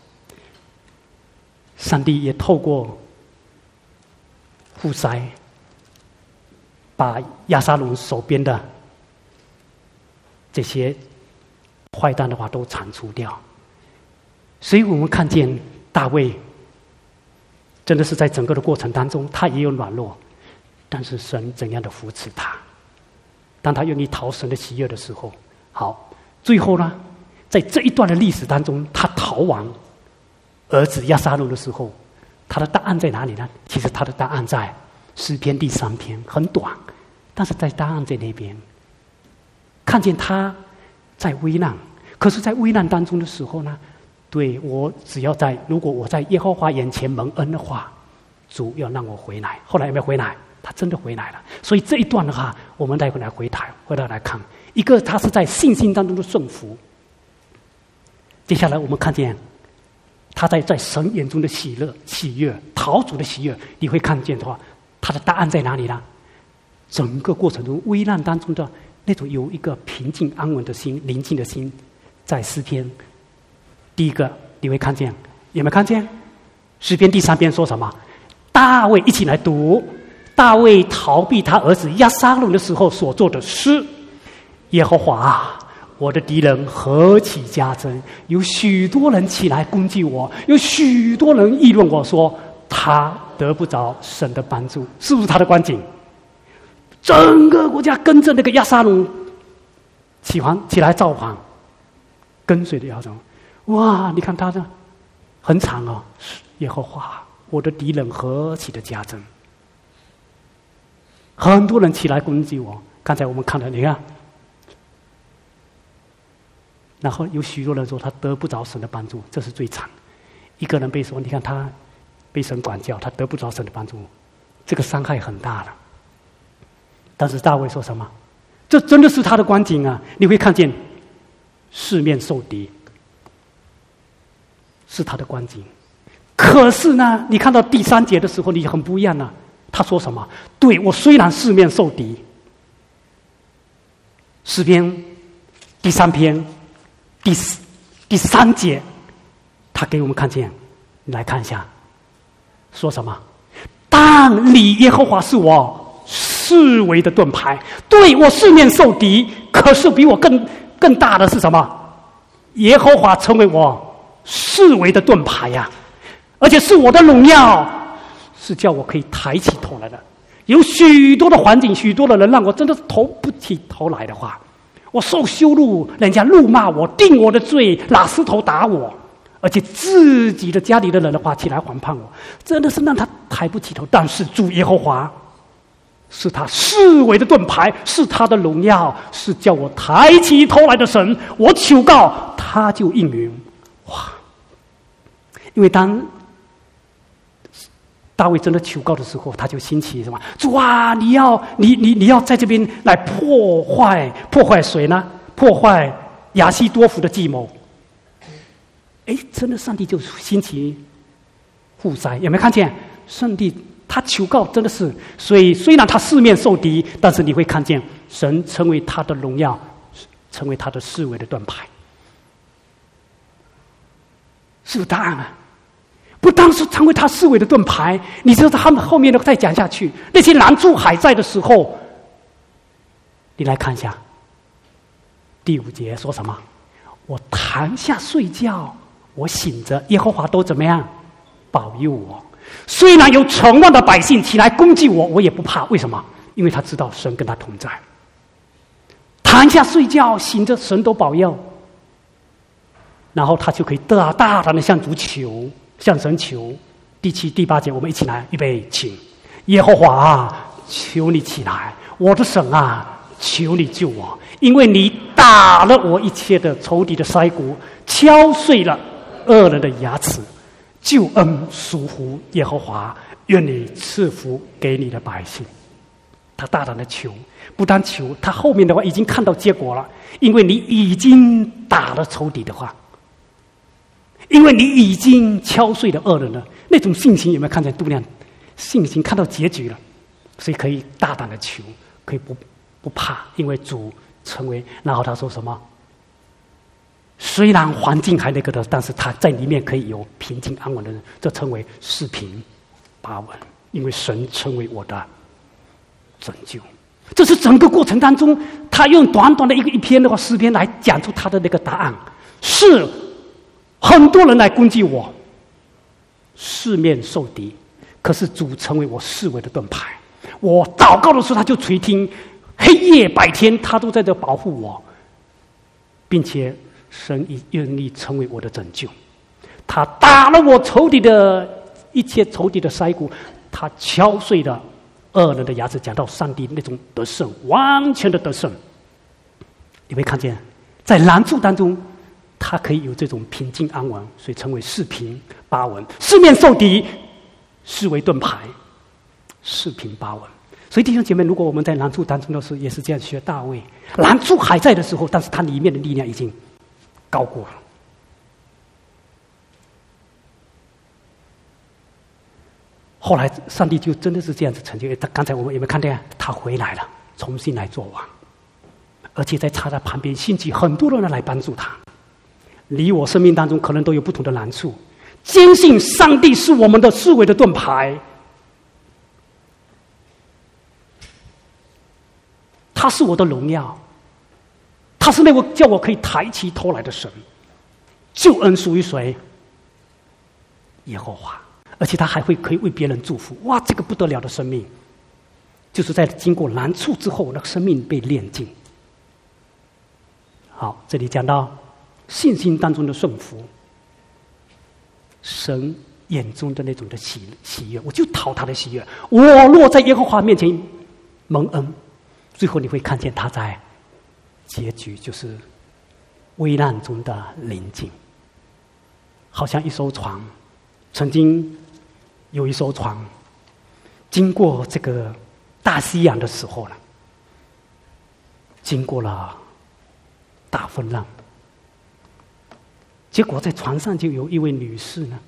上帝也透过户筛把亚撒龙手边的这些坏蛋的话都铲除掉。所以我们看见大卫真的是在整个的过程当中他也有软弱，但是神怎样的扶持他，当他愿意讨神的喜悦的时候，好，最后呢在这一段的历史当中，他逃亡儿子亚撒龙的时候，他的答案在哪里呢？其实他的答案在诗篇第三篇，很短，但是在答案在那边看见他在危难，可是在危难当中的时候呢，对，我只要在，如果我在耶和华眼前蒙恩的话，主要让我回来。后来有没有回来？他真的回来了。所以这一段的话，我们待会来回台，回头来看，一个他是在信心当中的顺服。接下来我们看见他在在神眼中的喜乐、喜悦、讨主的喜悦，你会看见的话，他的答案在哪里呢？整个过程中危难当中的那种有一个平静安稳的心、宁静的心，在诗篇第一个你会看见，有没有看见？诗篇第三篇说什么？大卫一起来读，大卫逃避他儿子押沙龙的时候所做的诗。耶和华啊，我的敌人何其加增，有许多人起来攻击我，有许多人议论我说他得不着神的帮助。是不是他的光景？整个国家跟着那个押沙龙起皇起来造反，跟随着押沙龙。哇，你看他的很长哦，耶和华，我的敌人何其的加增，很多人起来攻击我。刚才我们看了，你看，然后有许多人说他得不着神的帮助，这是最惨。一个人被说，你看他被神管教，他得不着神的帮助，这个伤害很大了。但是大卫说什么？这真的是他的光景啊！你会看见四面受敌，是他的光景。可是呢，你看到第三节的时候，你很不一样了。他说什么？对，我虽然四面受敌。诗篇第三篇第四第三节，他给我们看见，你来看一下，说什么？但你耶和华是我四围的盾牌，对，我四面受敌，可是比我更更大的是什么？耶和华成为我四围的盾牌呀、啊，而且是我的荣耀，是叫我可以抬起头来的。有许多的环境，许多的人让我真的是头不起头来的话，我受羞辱，人家怒骂我，定我的罪，拿石头打我，而且自己的家里的人的话起来反叛我，真的是让他抬不起头。但是主耶和华是他四围的盾牌，是他的荣耀，是叫我抬起头来的神。我求告，他就应允。哇！因为当大卫真的求告的时候，他就兴起什么？主啊，你要你你你要在这边来破坏破坏谁呢？破坏亚希多弗的计谋。哎，真的，上帝就兴起户筛，有没有看见？上帝他求告真的是，所以虽然他四面受敌，但是你会看见神成为他的荣耀，成为他的四围的盾牌。是不是答案啊？不但当时成为他思维的盾牌。你知道他们后面的再讲下去，那些拦住还在的时候，你来看一下第五节说什么？我躺下睡觉，我醒着，耶和华都怎么样保佑我？虽然有成万的百姓起来攻击我，我也不怕。为什么？因为他知道神跟他同在。躺下睡觉，醒着，神都保佑。然后他就可以大大胆的向主求，向神求。第七、第八节，我们一起来，预备，请。耶和华啊，求你起来，我的神啊，求你救我，因为你打了我一切的仇敌的腮骨，敲碎了恶人的牙齿。救恩属乎耶和华，愿你赐福给你的百姓。他大胆的求，不但求，他后面的话已经看到结果了，因为你已经打了仇敌的话，因为你已经敲碎了恶人了，那种信心有没有看见度量？信心看到结局了，所以可以大胆的求，可以不不怕，因为主成为。然后他说什么？虽然环境还那个的，但是他在里面可以有平静安稳的人，这称为四平八稳，因为神成为我的拯救。这是整个过程当中，他用短短的一个一篇的话诗篇来讲出他的那个答案。是很多人来攻击我，四面受敌，可是主成为我四围的盾牌。我祷告的时候他就垂听，黑夜白天他都在这保护我，并且神已愿意成为我的拯救。他打了我仇敌的一切仇敌的腮骨，他敲碎了恶人的牙齿。讲到上帝那种得胜，完全的得胜。你会看见在难处当中他可以有这种平静安稳，所以称为四平八稳。四面受敌，视为盾牌，四平八稳。所以弟兄姐妹，如果我们在难处当中的时候，也是这样学大卫，难处还在的时候，但是他里面的力量已经高过了。后来上帝就真的是这样子成就。他刚才我们有没有看见他回来了，重新来做王，而且在他的旁边兴起很多的人来帮助他。你我生命当中可能都有不同的难处，坚信上帝是我们的四围的盾牌，他是我的荣耀，他是那位叫我可以抬起头来的神。救恩属于谁？耶和华。而且他还会可以为别人祝福。哇，这个不得了的生命，就是在经过难处之后，那个生命被炼净。好，这里讲到信心当中的顺服，神眼中的那种的喜喜悦，我就讨他的喜悦。我若在耶和华面前蒙恩，最后你会看见他在结局就是危难中的宁静。好像一艘船，曾经有一艘船经过这个大西洋的时候呢，经过了大风浪，结果在船上就有一位女士呢，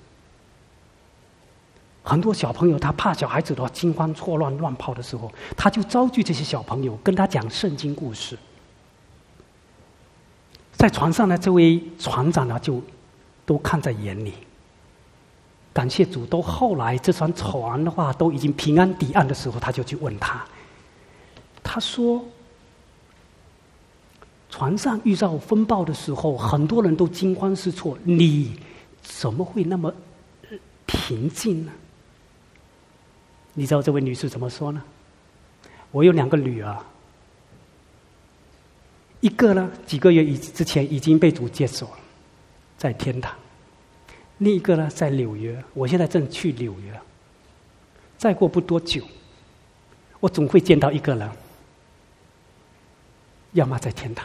很多小朋友他怕小孩子的话惊慌错乱乱跑的时候，他就召集这些小朋友跟他讲圣经故事。在船上呢，这位船长呢就都看在眼里。感谢主，都后来这船船的话都已经平安抵岸的时候，他就去问他，他说船上遇到风暴的时候，很多人都惊慌失措，你怎么会那么平静呢？你知道这位女士怎么说呢？我有两个女儿，一个呢几个月以之前已经被主接走了，在天堂；另一个呢在纽约，我现在正去纽约。再过不多久，我总会见到一个人，要么在天堂，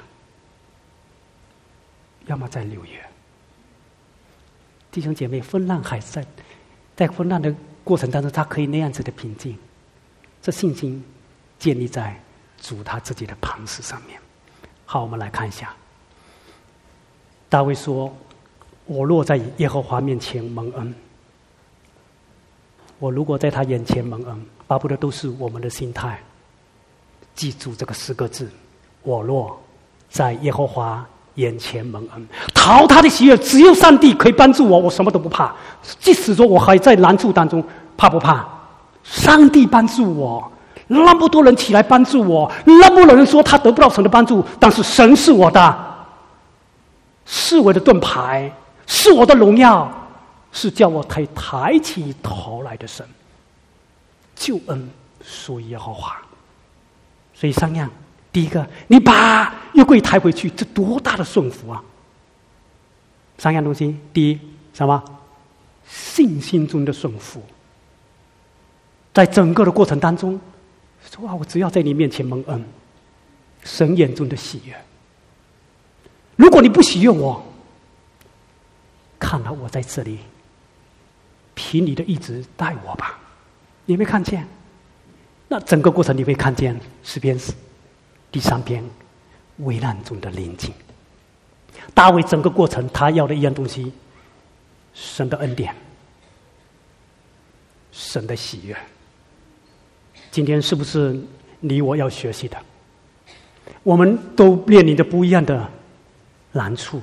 要么在纽约。弟兄姐妹，风浪还在，在风浪的过程当中，他可以那样子的平静，这信心建立在主他自己的磐石上面。好，我们来看一下，大卫说：“我若在耶和华面前蒙恩，我如果在他眼前蒙恩，巴不得都是我们的心态。记住这个四个字：我若在耶和华眼前蒙恩。”他讨他的喜悦，只有上帝可以帮助我，我什么都不怕。即使说我还在难处当中，怕不怕？上帝帮助我，那么多人起来帮助我，那么多人说他得不到神的帮助，但是神是我的，是我的盾牌，是我的荣耀，是叫我抬抬起头来的神。救恩属于耶和华。所以三样，第一个，你把约柜抬回去，这多大的顺服啊！三样东西，第一什么？信心中的顺服。在整个的过程当中，说啊，我只要在你面前蒙恩，神眼中的喜悦。如果你不喜悦我，看到我在这里，凭你的意志带我吧。你有没有看见？那整个过程你会看见诗篇第三篇危难中的宁静。大卫整个过程他要的一样东西，神的恩典，神的喜悦。今天是不是你我要学习的？我们都面临着不一样的难处、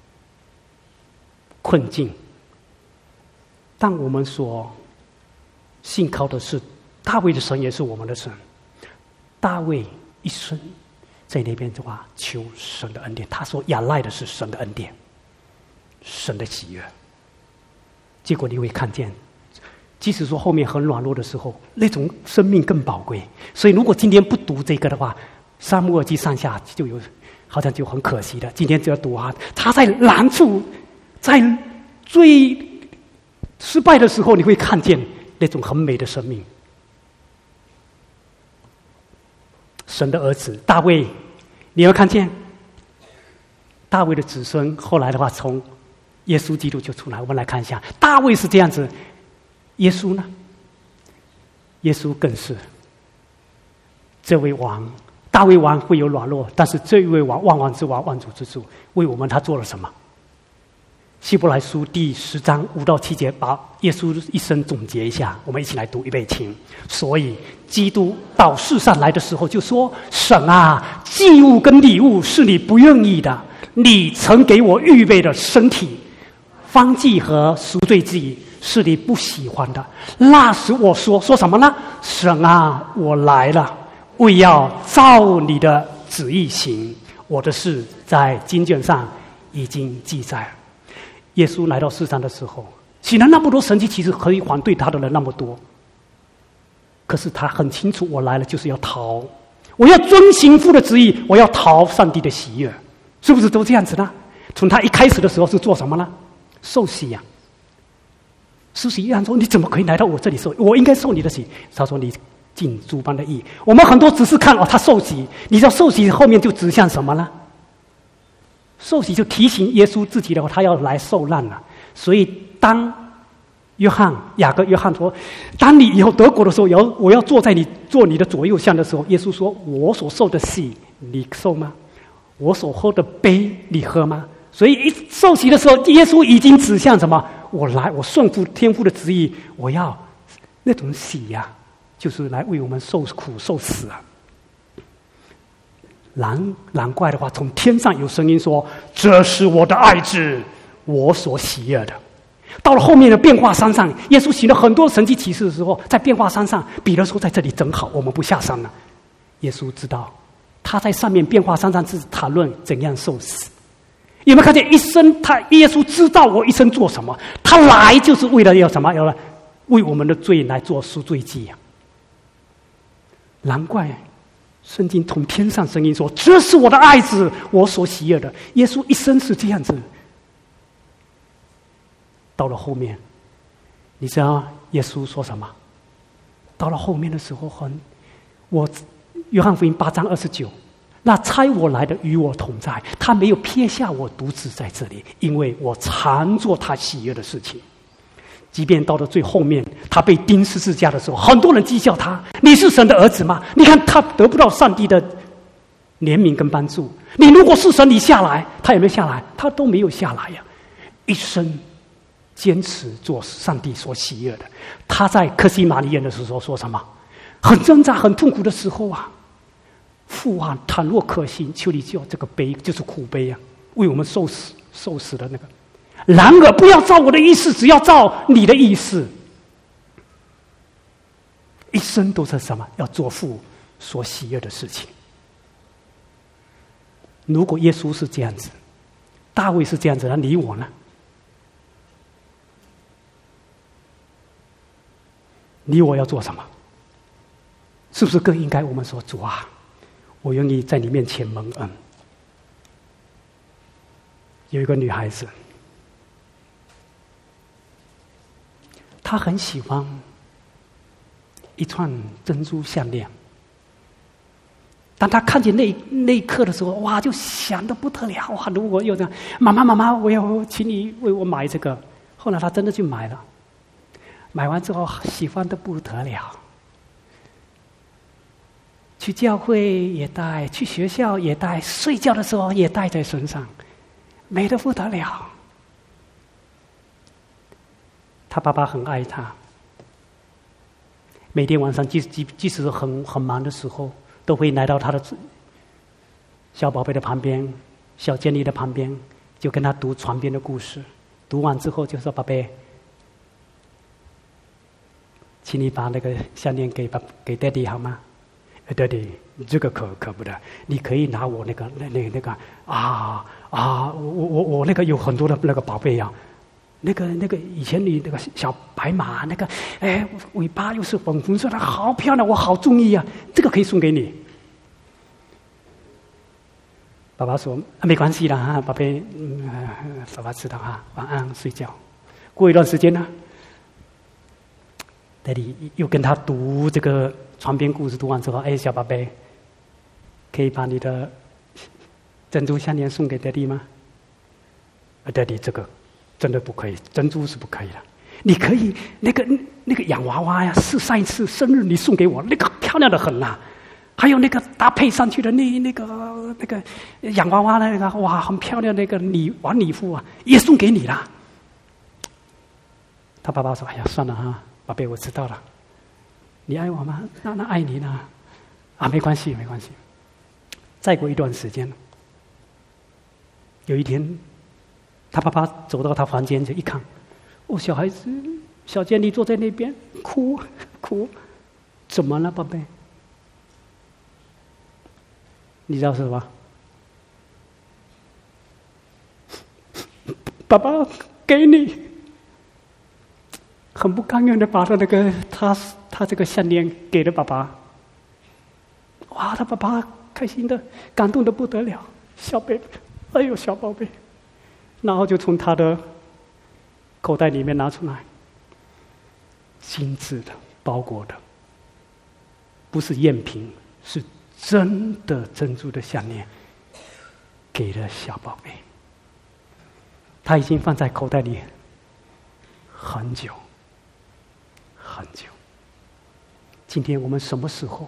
困境，但我们所信靠的是大卫的神，也是我们的神。大卫一生在那边的话，求神的恩典，他所仰赖的是神的恩典，神的喜悦。结果你会看见，即使说后面很软弱的时候，那种生命更宝贵。所以如果今天不读这个的话，撒母耳记上下就有好像就很可惜的。今天只要读啊，他在难处，在最失败的时候，你会看见那种很美的生命。神的儿子大卫，你有看见大卫的子孙后来的话，从耶稣基督就出来。我们来看一下，大卫是这样子，耶稣呢？耶稣更是这位王。大卫王会有软弱，但是这一位王，万王之王，万主之主，为我们他做了什么？希伯来书第十章五到七节，把耶稣一生总结一下，我们一起来读，预备起。所以基督到世上来的时候就说：神啊，祭物跟礼物是你不愿意的，你曾给我预备的身体，燔祭和赎罪祭是你不喜欢的。那时我说说什么呢？神啊，我来了，为要照你的旨意行，我的事在经卷上已经记载了。耶稣来到世上的时候，显然那么多神迹奇事，可以反对他的人那么多，可是他很清楚，我来了就是要讨，我要遵行父的旨意，我要讨上帝的喜悦，是不是都这样子呢？从他一开始的时候是做什么呢？受洗呀、啊。受洗一样说，你怎么可以来到我这里受？我应该受你的洗。他说你尽诸般的义。我们很多只是看哦，他受洗，你知道受洗后面就指向什么呢？受洗就提醒耶稣自己的话，他要来受难了。所以当约翰、雅各、约翰说，当你以后得国的时候，要我要坐在你做你的左右相的时候，耶稣说，我所受的洗你受吗？我所喝的杯你喝吗？所以一受洗的时候，耶稣已经指向什么？我来，我顺服天父的旨意，我要那种洗呀、啊，就是来为我们受苦受死啊。难难怪的话，从天上有声音说：“这是我的爱子，我所喜悦的。”到了后面的变化山上，耶稣行了很多神迹奇事的时候，在变化山上，彼得说：“在这里真好，我们不下山了。”耶稣知道，他在上面变化山上是谈论怎样受死。有没有看见一生？他耶稣知道我一生做什么，他来就是为了要什么？要来为我们的罪来做赎罪祭呀、啊！难怪。圣经从天上声音说：“这是我的爱子，我所喜悦的。”耶稣一生是这样子。到了后面，你知道耶稣说什么？到了后面的时候，很我约翰福音八章二十九，那差我来的与我同在，他没有撇下我独自在这里，因为我常做他喜悦的事情。即便到了最后面，他被钉十字架的时候，很多人讥笑他：“你是神的儿子吗？”你看他得不到上帝的怜悯跟帮助。你如果是神，你下来，他有没有下来？他都没有下来呀、啊！一生坚持做上帝所喜悦的。他在客西马尼园的时候说什么？很挣扎、很痛苦的时候啊，父啊，倘若可行，求你叫这个杯，就是苦杯啊，为我们受死。 受死的那个。然而不要照我的意思，只要照你的意思。一生都是什么？要做父所喜悦的事情。如果耶稣是这样子，大卫是这样子，那你我呢？你我要做什么？是不是更应该我们说，主啊，我愿意在你面前蒙恩。有一个女孩子，她很喜欢一串珍珠项链。当她看见那那一刻的时候，哇，就想得不得了哇！如果有这样，妈妈妈妈，我要请你为我买这个。后来她真的去买了，买完之后喜欢得不得了。去教会也带，去学校也带，睡觉的时候也带在身上，美得不得了。他爸爸很爱他，每天晚上即即即使很很忙的时候，都会来到他的小宝贝的旁边，小建立的旁边，就跟他读床边的故事。读完之后就说：“宝贝，请你把那个项链给爸给爹地好吗？”爹地，这个可可不得，你可以拿我那个那那那个啊啊，我我我那个有很多的那个宝贝呀、啊，那个那个以前你那个小白马那个，哎，尾巴又是粉红色的，好漂亮，我好中意啊，这个可以送给你。爸爸说、啊、没关系啦哈，宝贝，嗯、呃，爸爸知道哈，晚安，睡觉。过一段时间呢，爹地又跟他读这个床边故事，读完之后，哎，小宝贝，可以把你的珍珠项链送给爹地吗？啊，爹地，这个真的不可以，珍珠是不可以的。你可以那个那个洋娃娃呀，是上一次生日你送给我，那个漂亮的很呐、啊。还有那个搭配上去的那那个那个洋娃娃那个哇，很漂亮那个礼晚礼服啊，也送给你了。他爸爸说：“哎呀，算了哈，宝贝，我知道了。你爱我吗？那那爱你呢？啊，没关系，没关系。”再过一段时间，有一天，他爸爸走到他房间就一看，哦，小孩子小建立坐在那边哭哭，怎么了，宝贝？你知道是什么？爸爸给你，很不甘愿的把他那个他他这个项链给了爸爸。哇，他爸爸开心的、感动的不得了，小贝贝，哎呦，小宝贝，然后就从他的口袋里面拿出来，精致的、包裹的，不是赝品，是真的珍珠的项链，给了小宝贝。他已经放在口袋里很久很久。今天我们什么时候，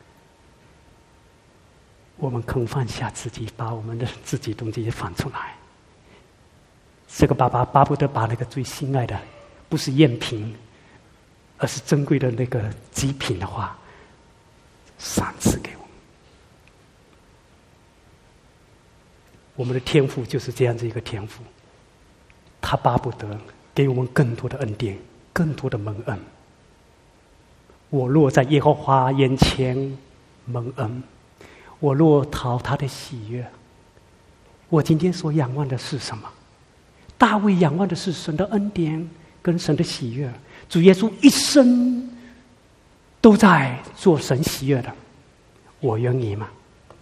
我们肯放下自己，把我们的自己东西放出来？这个爸爸巴不得把那个最心爱的，不是赝品，而是珍贵的那个极品的话，赏赐给我们。我们的天父就是这样子一个天父，他巴不得给我们更多的恩典，更多的蒙恩。我若在耶和华眼前蒙恩，我若讨他的喜悦，我今天所仰望的是什么？大卫仰望的是神的恩典跟神的喜悦。主耶稣一生都在做神喜悦的，我愿意吗？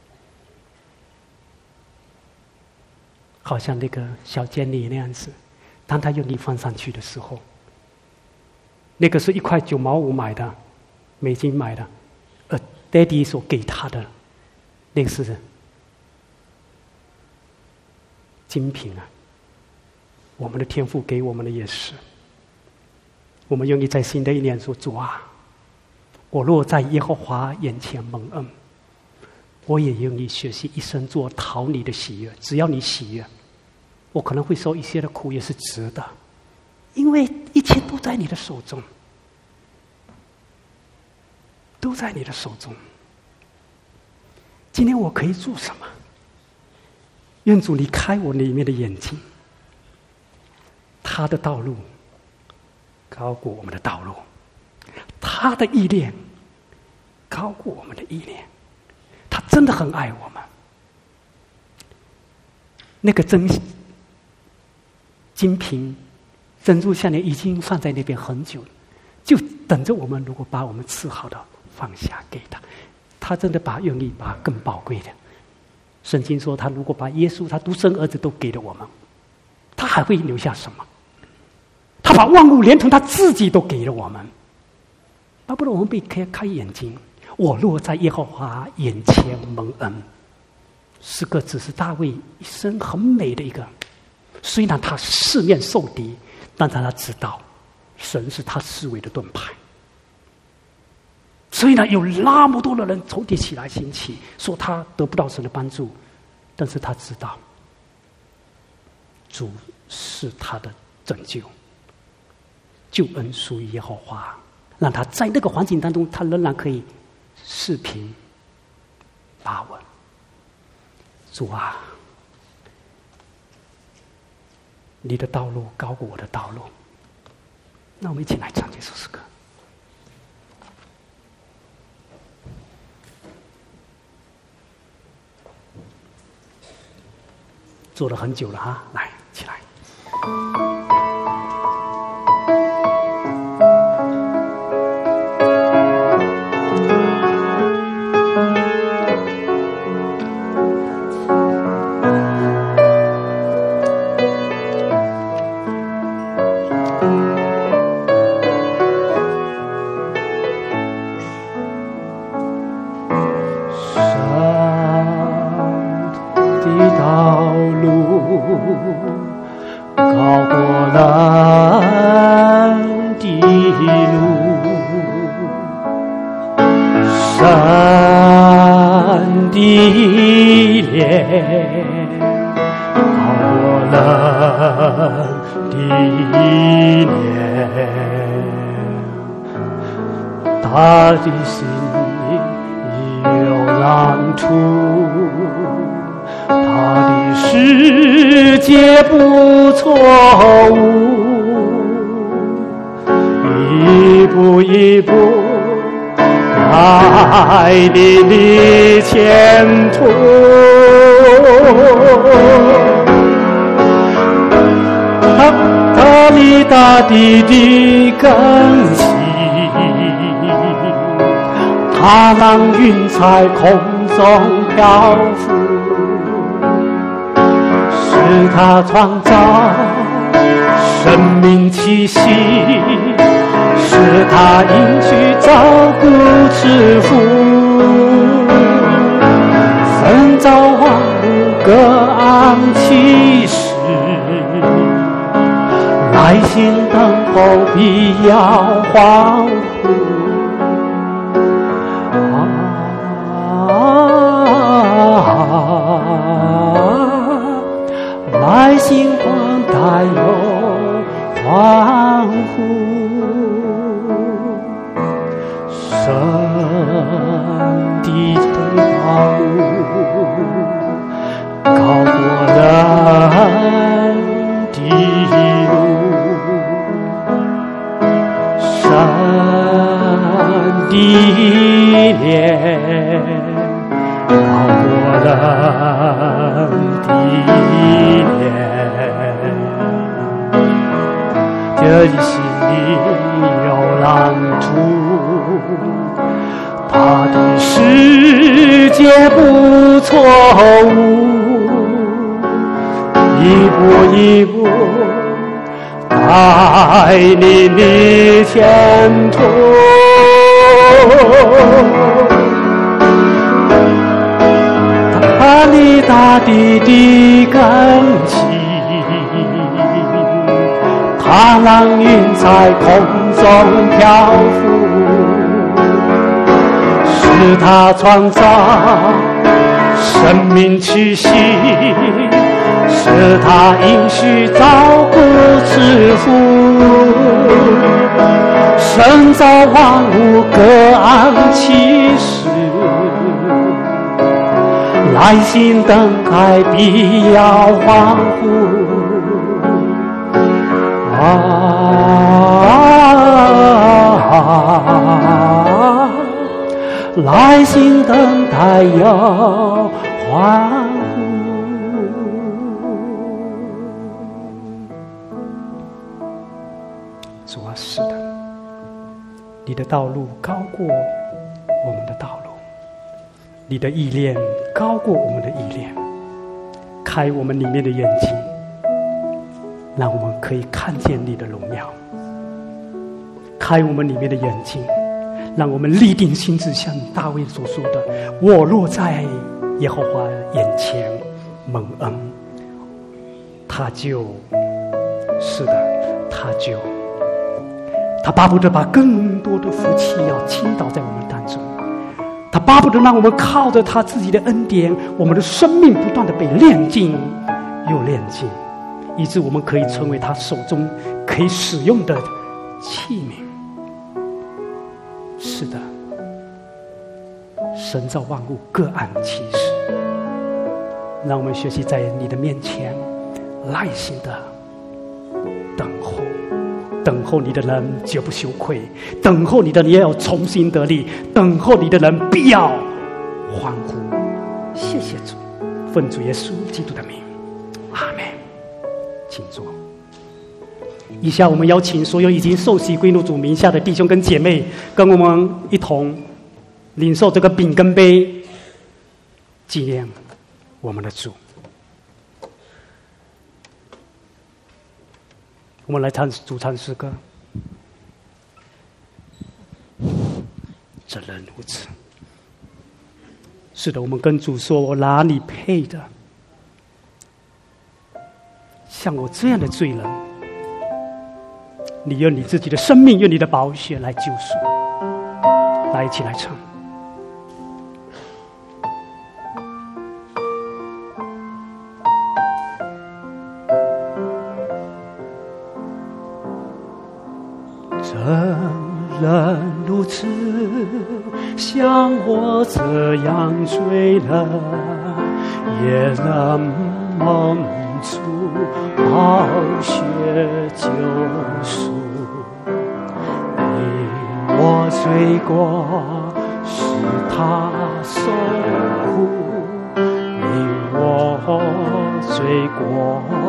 好像那个小监理那样子，当他愿意放上去的时候，那个是一块九毛五买的，美金买的，而爹地所给他的，那个是精品啊！我们的天父给我们的也是。我们愿意在新的一年说：“主啊，我若在耶和华眼前蒙恩，我也愿意学习一生做讨你的喜悦。只要你喜悦，我可能会受一些的苦，也是值得，因为一切都在你的手中，都在你的手中。今天我可以做什么？ 愿主你开我里面的眼睛，他的道路高过我们的道路，他的意念高过我们的意念，他真的很爱我们。那个真金瓶珍珠项链已经放在那边很久了，就等着我们如果把我们赐好的放下给他，他真的把愿意把更宝贵的。圣经说，他如果把耶稣他独生儿子都给了我们，他还会留下什么？他把万物连同他自己都给了我们，巴不得我们被开开眼睛。我若在耶和华眼前蒙恩，四个字是大卫一生很美的一个。虽然他四面受敌，但他知道神是他思维的盾牌。虽然有那么多的人仇敌起来兴起，说他得不到神的帮助，但是他知道主是他的拯救，救恩属于耶和华，让他在那个环境当中，他仍然可以四平八稳。主啊，你的道路高过我的道路。那我们一起来唱这首诗歌。做了很久了哈，来，起来。 他的心里有蓝图，他的世界不错误，一步一步带领你前途。他他离大地的根基，他让云彩空中漂浮，是他创造生命气息，是他应许照顾赐福，神造万物各安其时，耐心等候必要欢呼。耐心等待又欢呼，神的道路高过人的路，神的脸高过人的脸，这里心里有蓝图，他的世界不错误，一步一步带领你前途。他立大地的根基，他让云在空中漂浮，是他创造生命气息，是他应许照顾赐福，神造万物各安其时， 来信灯开必要欢呼啊！来信等待要欢呼。主啊，是的，你的道路高过我们的道路，你的意念高过我们的意念，开我们里面的眼睛，让我们可以看见你的荣耀，开我们里面的眼睛，让我们立定心志，像大卫所说的，我若在耶和华眼前蒙恩，他就是的，他就他巴不得把更多的福气要倾倒在我们当中，他巴不得让我们靠着他自己的恩典，我们的生命不断的被炼净又炼净，以致我们可以成为他手中可以使用的器皿。是的，神造万物各按其时，让我们学习在你的面前耐心的等候，等候你的人绝不羞愧，等候你的人也要重新得力，等候你的人必要欢呼。谢谢主，奉主耶稣基督的名，阿们。请坐。以下我们邀请所有已经受洗归入主名下的弟兄跟姐妹，跟我们一同领受这个饼跟杯，纪念我们的主。我们来唱主唱诗歌，真人如此。是的，我们跟主说，我哪里配的像我这样的罪人，你用你自己的生命，用你的宝血来救赎。来，一起来唱。真人如此，像我这样罪人，也能蒙主宝血救赎。因我罪过是他受苦，因我罪过